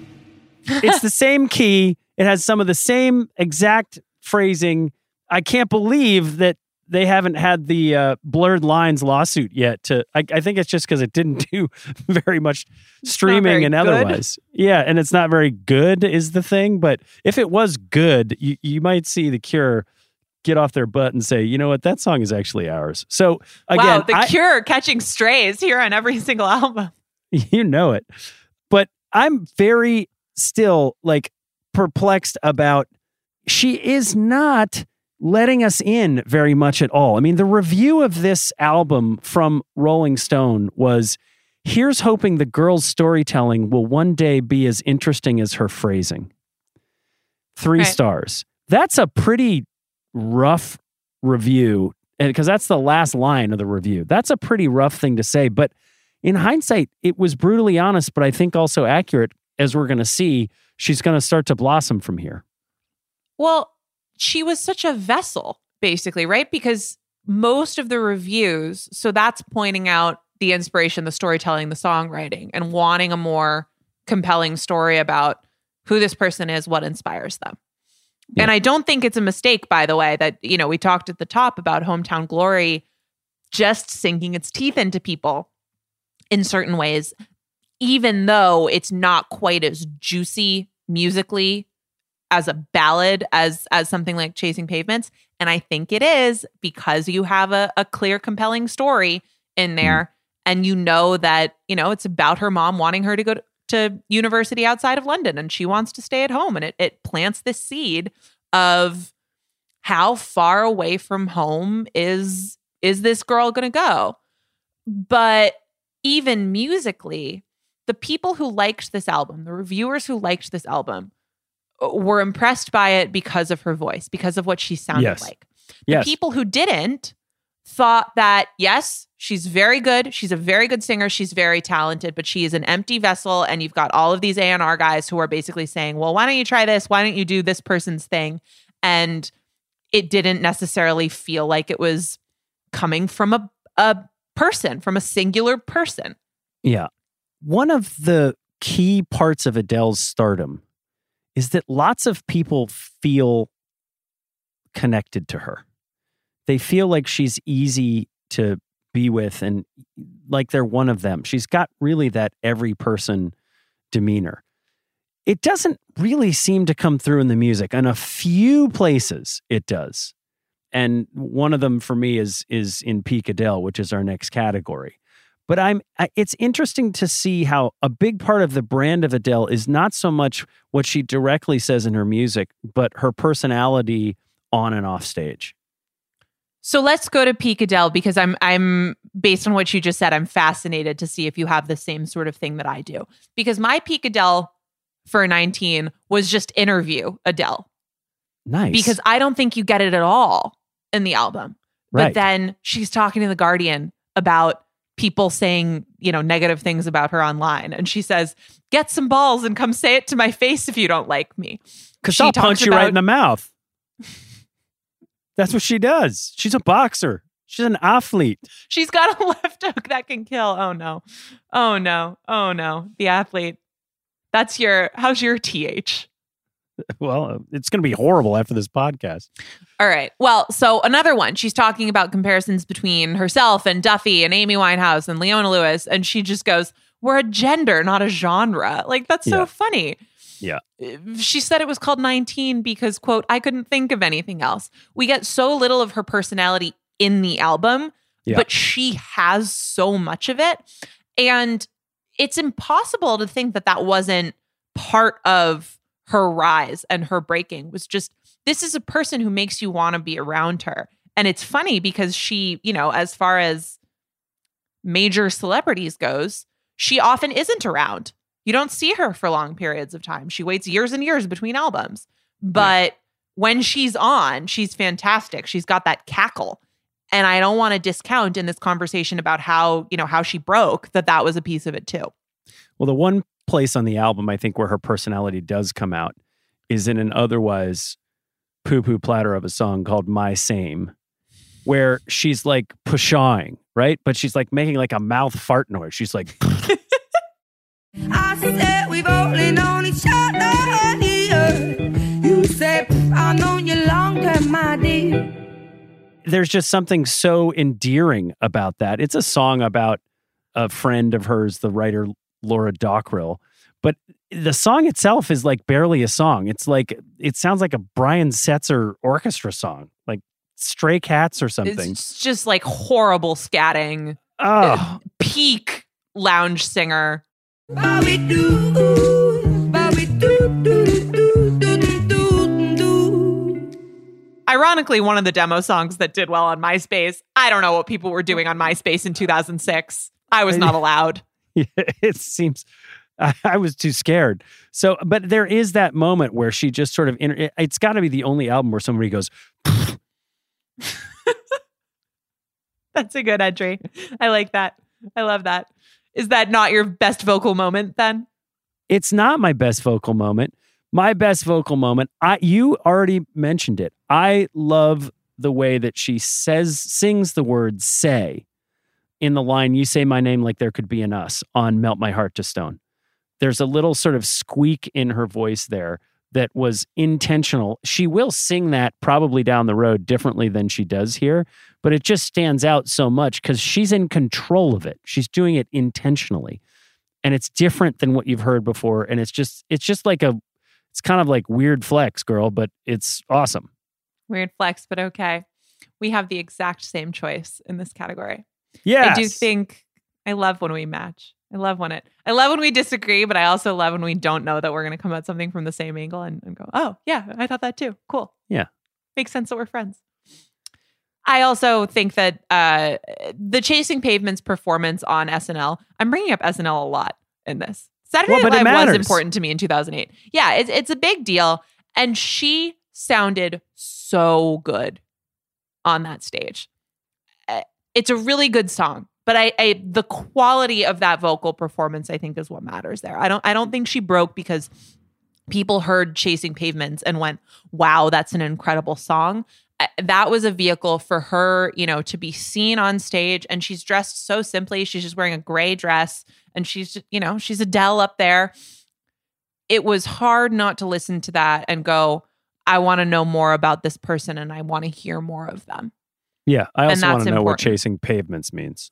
It's the same key. It has some of the same exact phrasing. I can't believe that they haven't had the uh, Blurred Lines lawsuit yet. To I, I think it's just because it didn't do very much streaming very and good. otherwise. Yeah, and it's not very good is the thing. But if it was good, you, you might see The Cure get off their butt and say, you know what, that song is actually ours. So again, wow, The I- Cure catching strays here on every single album. you know it. But I'm very still like perplexed about she is not letting us in very much at all. I mean, the review of this album from Rolling Stone was, here's hoping the girl's storytelling will one day be as interesting as her phrasing. Three Right. stars. That's a pretty rough review, and because that's the last line of the review. That's a pretty rough thing to say, but in hindsight, it was brutally honest, but I think also accurate, as we're going to see. She's going to start to blossom from here. Well, she was such a vessel, basically, right? Because most of the reviews, so that's pointing out the inspiration, the storytelling, the songwriting, and wanting a more compelling story about who this person is, what inspires them. Yeah. And I don't think it's a mistake, by the way, that, you know, we talked at the top about Hometown Glory just sinking its teeth into people in certain ways, even though it's not quite as juicy musically as a ballad as as something like Chasing Pavements. And I think it is because you have a, a clear, compelling story in there. And you know that, you know, it's about her mom wanting her to go to, to university outside of London and she wants to stay at home. And it, it plants this seed of how far away from home is, is this girl going to go? But even musically, the people who liked this album, the reviewers who liked this album, were impressed by it because of her voice, because of what she sounded Yes. like. The Yes. people who didn't thought that, yes, she's very good. She's a very good singer. She's very talented, but she is an empty vessel. And you've got all of these A and R guys who are basically saying, well, why don't you try this? Why don't you do this person's thing? And it didn't necessarily feel like it was coming from a, a person, from a singular person. Yeah. One of the key parts of Adele's stardom is that lots of people feel connected to her. They feel like she's easy to be with and like they're one of them. She's got really that every person demeanor. It doesn't really seem to come through in the music. In a few places it does. And one of them for me is is in Peak Adele, which is our next category. But I'm I- it's interesting to see how a big part of the brand of Adele is not so much what she directly says in her music, but her personality on and off stage. So let's go to Peak Adele because I'm I'm based on what you just said, I'm fascinated to see if you have the same sort of thing that I do. Because my Peak Adele for nineteen was just interview Adele. Nice. Because I don't think you get it at all in the album. But Right. then she's talking to The Guardian about people saying, you know, negative things about her online. And she says, get some balls and come say it to my face if you don't like me. Because She I'll talks punch you right about- in the mouth. That's what she does. She's a boxer. She's an athlete. She's got a left hook that can kill. Oh no. Oh no. Oh no. The athlete. That's your, how's your T H? Well, it's going to be horrible after this podcast. All right. Well, so another one. She's talking about comparisons between herself and Duffy and Amy Winehouse and Leona Lewis. And she just goes, We're a gender, not a genre. Like, that's so Yeah. funny. Yeah. She said it was called nineteen because, quote, I couldn't think of anything else. We get so little of her personality in the album, Yeah. but she has so much of it. And it's impossible to think that that wasn't part of her rise and her breaking. Was just, this is a person who makes you want to be around her. And it's funny because she, you know, as far as major celebrities goes, she often isn't around. You don't see her for long periods of time. She waits years and years between albums. But yeah. when she's on, she's fantastic. She's got that cackle. And I don't want to discount in this conversation about how, you know, how she broke, that that was a piece of it too. Well, the one place on the album, I think, where her personality does come out is in an otherwise poo-poo platter of a song called My Same, where she's like pshawing, right? But she's like making like a mouth fart noise. She's like... I said we've only known each other here. You said I've known you longer, my dear. There's just something so endearing about that. It's a song about a friend of hers, the writer Laura Dockrill. But the song itself is like barely a song. It's like, it sounds like a Brian Setzer orchestra song, like Stray Cats or something. It's just like horrible scatting. Oh. Peak lounge singer. Bobby doo, Bobby doo, doo, doo, doo, doo, doo. Ironically, one of the demo songs that did well on MySpace. I don't know what people were doing on MySpace in two thousand six. I was not allowed. Yeah, it seems I, I was too scared. So, but there is that moment where she just sort of, inter- it's got to be the only album where somebody goes, That's a good entry. I like that. I love that. Is that not your best vocal moment then? It's not my best vocal moment. My best vocal moment, I you already mentioned it. I love the way that she says, sings the word say in the line, you say my name like there could be an us on Melt My Heart to Stone. There's a little sort of squeak in her voice there that was intentional. She will sing that probably down the road differently than she does here, but it just stands out so much because she's in control of it. She's doing it intentionally. And it's different than what you've heard before. And it's just, it's just like a, it's kind of like weird flex, girl, but it's awesome. Weird flex, but okay. We have the exact same choice in this category. Yes. I do think, I love when we match. I love when it, I love when we disagree, but I also love when we don't know that we're going to come at something from the same angle and, and go, oh, yeah, I thought that too. Cool. Yeah. Makes sense that we're friends. I also think that uh, the Chasing Pavements performance on S N L, I'm bringing up S N L a lot in this. Saturday well, Night Live matters. was important to me in two thousand eight. Yeah, it's, it's a big deal. And she sounded so good on that stage. It's a really good song. But I, I, the quality of that vocal performance, I think, is what matters there. I don't, I don't think she broke because people heard Chasing Pavements and went, "Wow, that's an incredible song." I, that was a vehicle for her, you know, to be seen on stage. And she's dressed so simply. She's just wearing a gray dress, and she's, just, you know, she's Adele up there. It was hard not to listen to that and go, "I want to know more about this person, and I want to hear more of them." Yeah, I also want to know important. what Chasing Pavements means.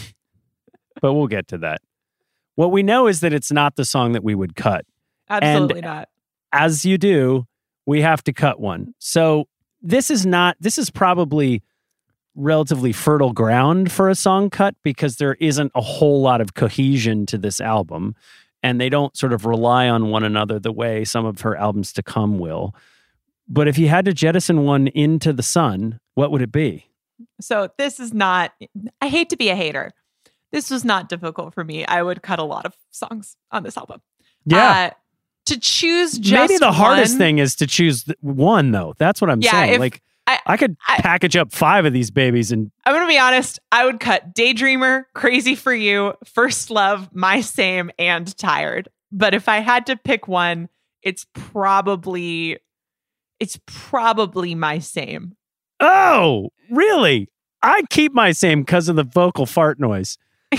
But we'll get to that. What we know is that it's not the song that we would cut. Absolutely and not. As you do, we have to cut one. So this is not, this is probably relatively fertile ground for a song cut because there isn't a whole lot of cohesion to this album. And they don't sort of rely on one another the way some of her albums to come will. But if you had to jettison one into the sun, what would it be? So this is not, I hate to be a hater. This was not difficult for me. I would cut a lot of songs on this album. Yeah. Uh, to choose just Maybe the hardest one, thing is to choose one, though. That's what I'm Yeah, saying. if- Like, I, I could I- package up five of these babies and I'm going to be honest. I would cut Daydreamer, Crazy for You, First Love, My Same, and Tired. But if I had to pick one, it's probably, it's probably My Same. oh, really? I keep My Same because of the vocal fart noise.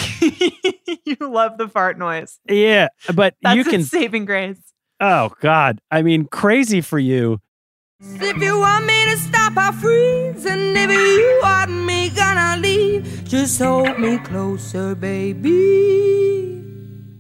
You love the fart noise. Yeah, but That's you can. its saving grace. Oh God! I mean, Crazy for You. If you want me to stop, I'll freeze. And if you want me, gonna leave. Just hold me closer, baby.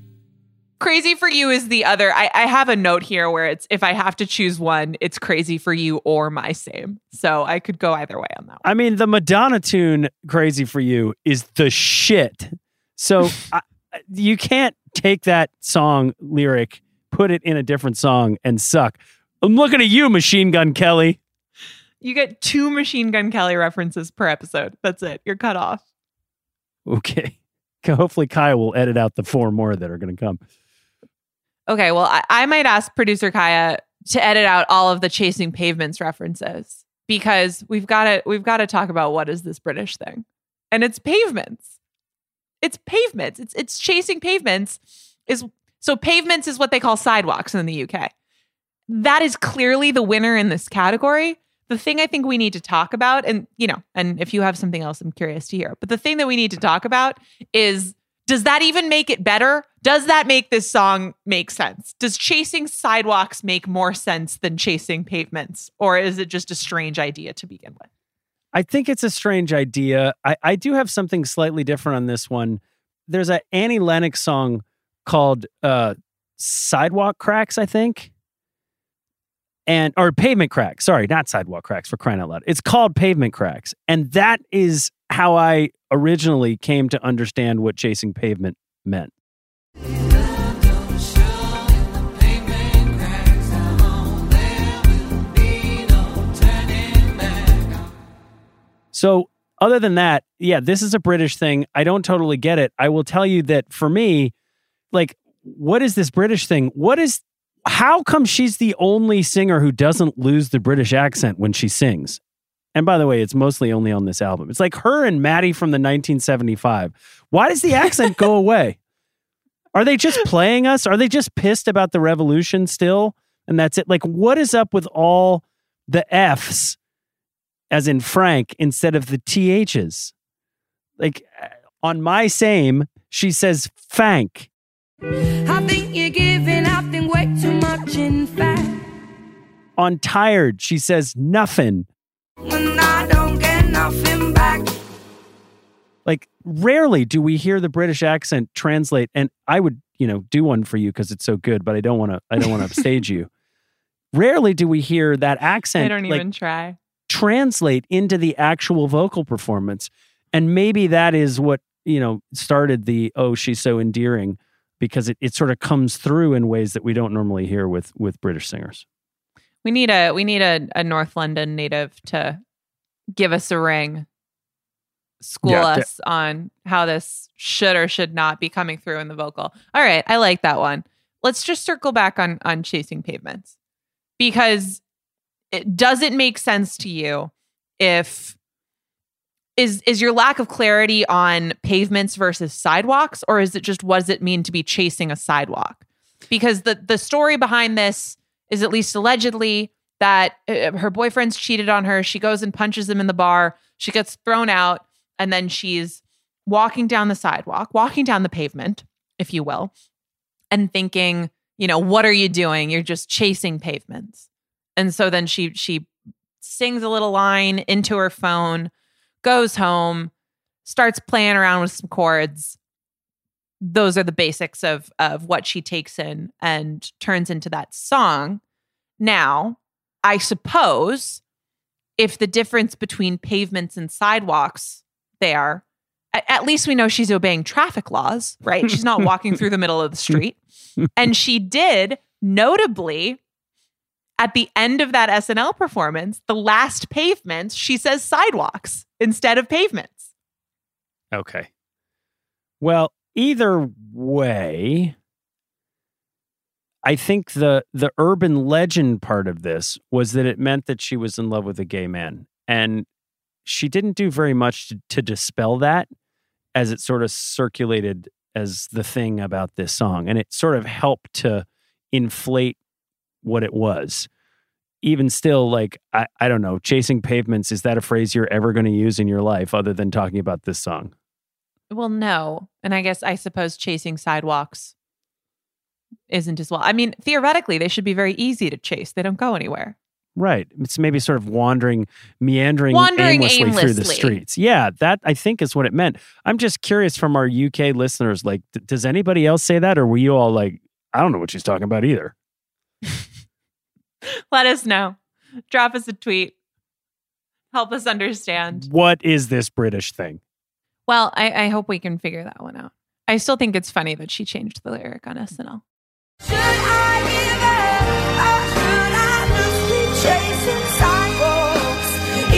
Crazy for You is the other. I, I have a note here where it's if I have to choose one, it's Crazy for You or My Same. So I could go either way on that one. I mean, the Madonna tune Crazy for You is the shit. So I, you can't take that song lyric, put it in a different song and suck. I'm looking at you, Machine Gun Kelly. You get two Machine Gun Kelly references per episode. That's it. You're cut off. Okay. Hopefully Kaya will edit out the four more that are going to come. Okay, well, I, I might ask producer Kaya to edit out all of the Chasing Pavements references because we've got to we've got to talk about what is this British thing, and it's pavements. It's pavements. It's it's Chasing Pavements. Is so pavements is what they call sidewalks in the U K. That is clearly the winner in this category. The thing I think we need to talk about, and you know, and if you have something else, I'm curious to hear. But the thing that we need to talk about is, does that even make it better? Does that make this song make sense? Does Chasing Sidewalks make more sense than Chasing Pavements? Or is it just a strange idea to begin with? I think it's a strange idea. I, I do have something slightly different on this one. There's an Annie Lennox song called uh, Sidewalk Cracks, I think. And or Pavement Cracks. Sorry, not Sidewalk Cracks, for crying out loud. It's called Pavement Cracks. And that is how I originally came to understand what Chasing Pavement meant. So other than that, yeah, this is a British thing. I don't totally get it. I will tell you that for me, like, what is this British thing? What is, how come she's the only singer who doesn't lose the British accent when she sings? And by the way, it's mostly only on this album. It's like her and Maddie from the nineteen seventy-five. Why does the accent go away? Are they just playing us? Are they just pissed about the revolution still? And that's it. Like, what is up with all the F's, as in Frank, instead of the T H's? Like, on My Same, she says Fank. I think you're giving up and way too much in fact. On Tired, she says nothing. When I don't get nothing back. Like, rarely do we hear the British accent translate, and I would, you know, do one for you because it's so good, but I don't want to. I don't want to upstage you. Rarely do we hear that accent. I don't like, even try. Translate into the actual vocal performance, and maybe that is what, you know, started the oh, she's so endearing, because it, it sort of comes through in ways that we don't normally hear with with British singers. We need a we need a, a North London native to give us a ring, school Yeah, us on how this should or should not be coming through in the vocal. All right, I like that one. Let's just circle back on on Chasing Pavements, because it doesn't make sense to you if is is your lack of clarity on pavements versus sidewalks, or is it just what does it mean to be chasing a sidewalk? Because the the story behind this is, at least allegedly, that uh, her boyfriend's cheated on her. She goes and punches him in the bar. She gets thrown out, and then she's walking down the sidewalk, walking down the pavement, if you will, and thinking, you know, what are you doing? You're just chasing pavements. And so then she she sings a little line into her phone, goes home, starts playing around with some chords. Those are the basics of of what she takes in and turns into that song. Now, I suppose if the difference between pavements and sidewalks there, at, at least we know she's obeying traffic laws, right? She's not walking through the middle of the street. And she did, notably, at the end of that S N L performance, the last pavement, she says sidewalks instead of pavements. Okay. Well, either way, I think the the urban legend part of this was that it meant that she was in love with a gay man. And she didn't do very much to, to dispel that, as it sort of circulated as the thing about this song. And it sort of helped to inflate what it was. Even still, like, I, I don't know, chasing pavements, is that a phrase you're ever going to use in your life other than talking about this song? Well, no. And I guess, I suppose chasing sidewalks isn't as well. I mean, theoretically, they should be very easy to chase. They don't go anywhere. Right. It's maybe sort of wandering, meandering, Wandering aimlessly, aimlessly through the streets. Yeah, that I think is what it meant. I'm just curious from our U K listeners, like, d- does anybody else say that? Or were you all like, I don't know what she's talking about either. Let us know. Drop us a tweet. Help us understand. What is this British thing? Well, I, I hope we can figure that one out. I still think it's funny that she changed the lyric on S N L. Should I give up or should I just keep chasing sidewalks,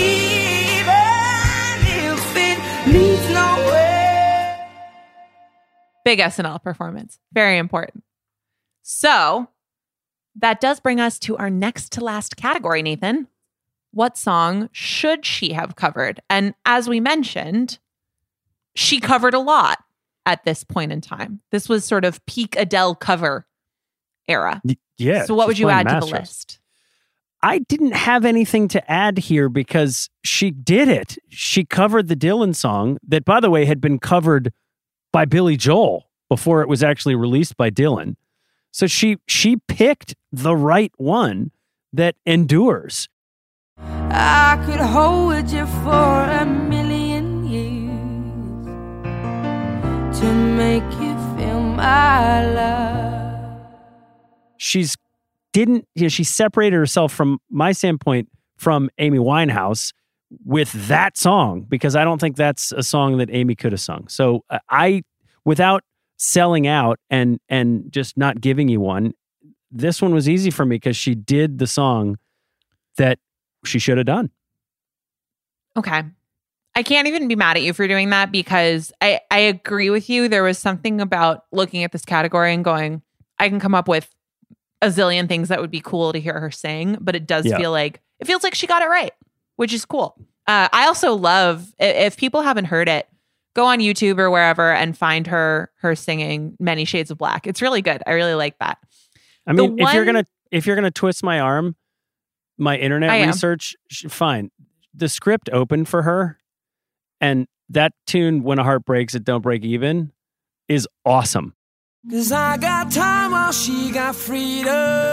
even if it leads nowhere? Big S N L performance. Very important. So that does bring us to our next to last category, Nathan. What song should she have covered? And as we mentioned, she covered a lot at this point in time. This was sort of peak Adele cover era. Y- yeah. So what would you add to the masters. list? I didn't have anything to add here because she did it. She covered the Dylan song that, by the way, had been covered by Billy Joel before it was actually released by Dylan. So she she picked the right one that endures. I could hold you for a million years to make you feel my love. She's didn't, you know, she separated herself from my standpoint from Amy Winehouse with that song because I don't think that's a song that Amy could have sung. So uh, I, without selling out and and just not giving you one, this one was easy for me because she did the song that she should have done. Okay. I can't even be mad at you for doing that because I, I agree with you. There was something about looking at this category and going, I can come up with a zillion things that would be cool to hear her sing, but it does Yeah. feel like, it feels like she got it right, which is cool. Uh, I also love, i- if people haven't heard it, go on YouTube or wherever and find her, her singing Many Shades of Black. It's really good. I really like that. I mean, The if you're one- gonna if you're gonna twist my arm, my internet I am. research, sh- fine. The script opened for her, and that tune, "When a Heart Breaks, It Don't Break Even," is awesome. Cause I got time while she got freedom.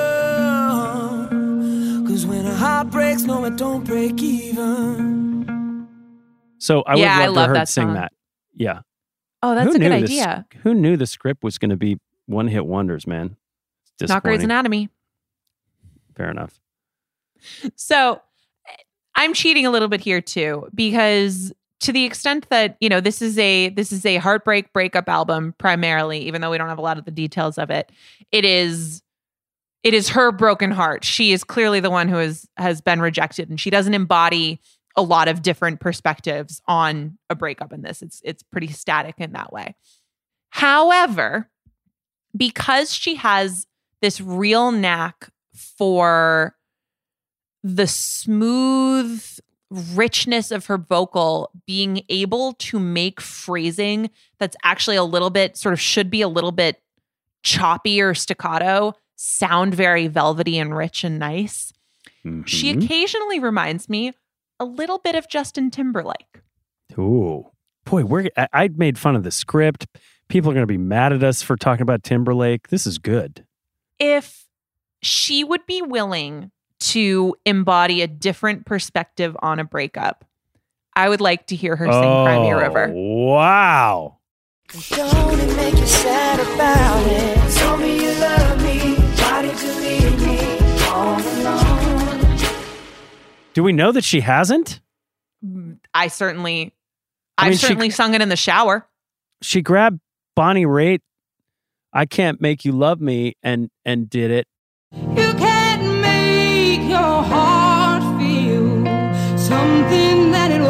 Cause when a heart breaks, no, it don't break even. So I Yeah, I would love, love to her that to sing song. that. Yeah. Oh, that's Who a good knew this- idea. Who knew the script was going to be one hit wonders, man? It's Not Grey's disappointing. Anatomy. Fair enough. So I'm cheating a little bit here too, because to the extent that, you know, this is a this is a heartbreak breakup album primarily, even though we don't have a lot of the details of it, it is it is her broken heart. She is clearly the one who has has been rejected, and she doesn't embody a lot of different perspectives on a breakup in this. It's it's pretty static in that way. However, because she has this real knack for the smooth richness of her vocal, being able to make phrasing that's actually a little bit sort of should be a little bit choppy or staccato sound very velvety and rich and nice. She Mhm. occasionally reminds me a little bit of Justin Timberlake. Ooh. Boy, we're I, I made fun of the script. People are going to be mad at us for talking about Timberlake. This is good. If she would be willing to embody a different perspective on a breakup, I would like to hear her sing Cry Me a River. Wow. Don't it make you sad about it? Tell me you love me. Why did you leave me all alone? Do we know that she hasn't? I certainly, I I've mean, she- certainly sung it in the shower. She grabbed Bonnie Raitt, "I Can't Make You Love Me," and and did it. You can't make your heart feel something that it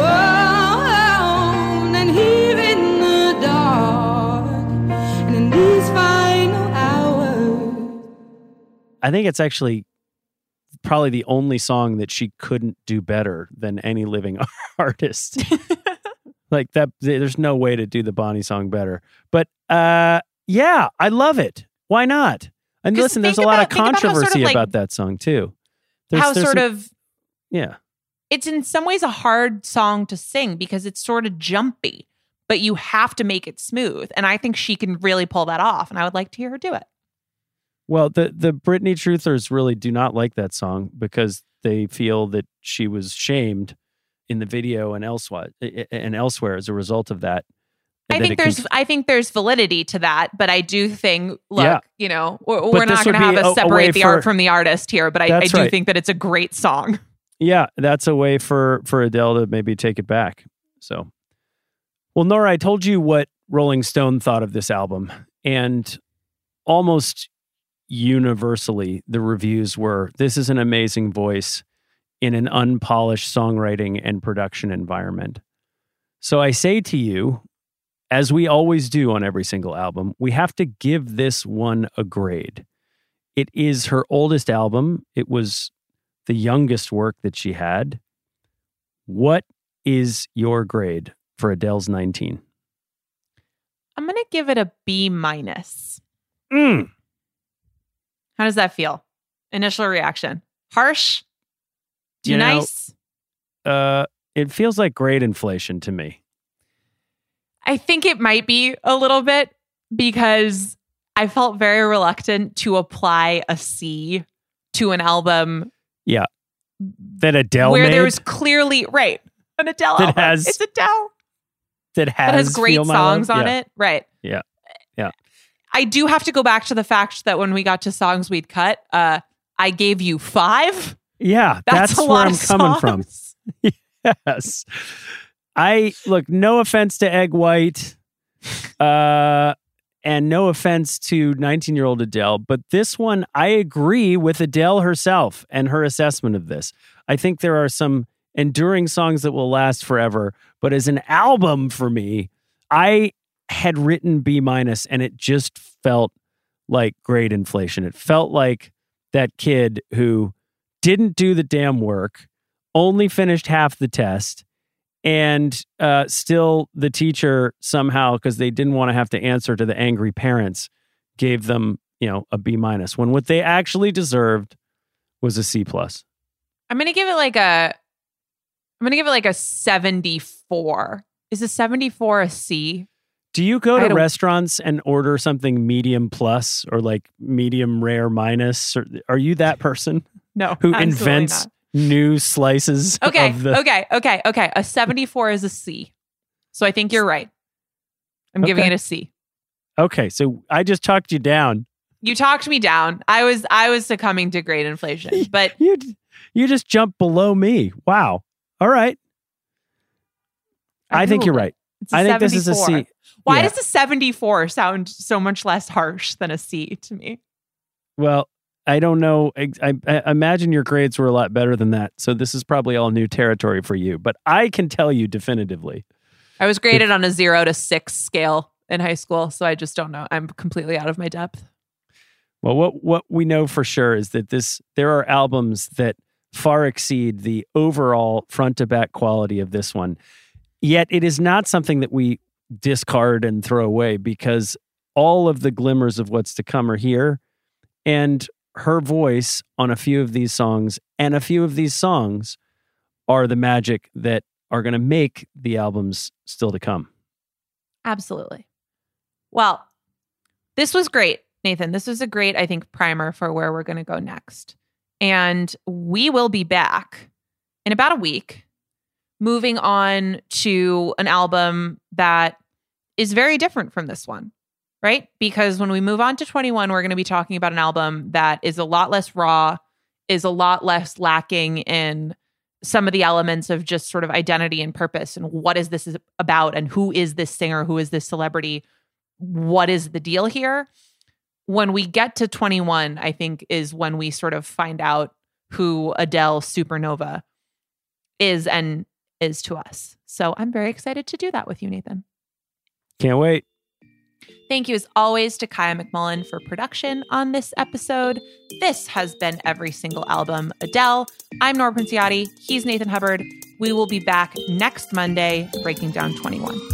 won't, and here in the dark, and in these final hours. I think it's actually probably the only song that she couldn't do better than any living artist. Like that, there's no way to do the Bonnie song better. But uh, yeah, I love it. Why not? And 'Cause listen, there's a think lot about- of think about how sort of controversy like- about that song too. There's, How there's sort some- of, yeah. it's in some ways a hard song to sing because it's sort of jumpy, but you have to make it smooth. And I think she can really pull that off. And I would like to hear her do it. Well, the the Britney truthers really do not like that song because they feel that she was shamed in the video and elsewhere and elsewhere as a result of that. I think there's can, I think there's validity to that, but I do think, look, yeah. you know, we're, we're not going to have a, a separate a the for, art from the artist here, but I, I do right. think that it's a great song. Yeah, that's a way for, for Adele to maybe take it back. So, well, Nora, I told you what Rolling Stone thought of this album, and almost universally, the reviews were, this is an amazing voice in an unpolished songwriting and production environment. So I say to you, as we always do on every single album, we have to give this one a grade. It is her oldest album. It was the youngest work that she had. What is your grade for Adele's nineteen? I'm going to give it a B minus. Mm. How does that feel? Initial reaction. Harsh? Too You know, nice? Uh, it feels like grade inflation to me. I think it might be a little bit because I felt very reluctant to apply a C to an album. Yeah. That Adele where made? there was clearly, right, an Adele That album. has- it's Adele. That has, That has great Feel My songs Love? on Yeah. it. Right. Yeah. Yeah. I do have to go back to the fact that when we got to songs we'd cut, uh, I gave you five. Yeah. That's That's, a where lot I'm of coming from. songs. Yes. I look, no offense to Egg White, uh, and no offense to nineteen-year-old Adele, but this one, I agree with Adele herself and her assessment of this. I think there are some enduring songs that will last forever, but as an album for me, I had written B minus, and it just felt like grade inflation. It felt like that kid who didn't do the damn work, only finished half the test, and uh, still the teacher somehow, because they didn't want to have to answer to the angry parents, gave them, you know, a B minus, when what they actually deserved was a C plus. I'm going to give it like a, I'm going to give it like a seventy-four. Is a seventy-four a C? Do you go I to don't- restaurants and order something medium plus or like medium rare minus? Or are you that person No, who absolutely invents not. new slices Okay, of the... okay, okay, okay. A seventy-four is a C. So I think you're right. I'm giving Okay. it a C. Okay, so I just talked you down. You talked me down. I was I was succumbing to grade inflation. But You you just jumped below me. Wow. All right. I think you're Googled it. right. It's a I think this is a seventy-four. C. Why Yeah. does a seventy-four sound so much less harsh than a C to me? Well, I don't know. I, I, I imagine your grades were a lot better than that. So this is probably all new territory for you. But I can tell you definitively. I was graded on a zero to six scale in high school, so I just don't know. I'm completely out of my depth. Well, what what we know for sure is that this there are albums that far exceed the overall front to back quality of this one. Yet it is not something that we discard and throw away, because all of the glimmers of what's to come are here. And her voice on a few of these songs and a few of these songs are the magic that are going to make the albums still to come. Absolutely. Well, this was great, Nathan. This was a great, I think, primer for where we're going to go next. And we will be back in about a week, moving on to an album that is very different from this one, right? Because when we move on to twenty-one, we're going to be talking about an album that is a lot less raw, is a lot less lacking in some of the elements of just sort of identity and purpose and what is this about and who is this singer, who is this celebrity, what is the deal here. When we get to twenty-one, I think is when we sort of find out who Adele Supernova is and is to us. So I'm very excited to do that with you, Nathan. Can't wait. Thank you as always to Kaya McMullen for production on this episode. This has been Every Single Album Adele. I'm Nora Princiotti. He's Nathan Hubbard. We will be back next Monday breaking down twenty-one.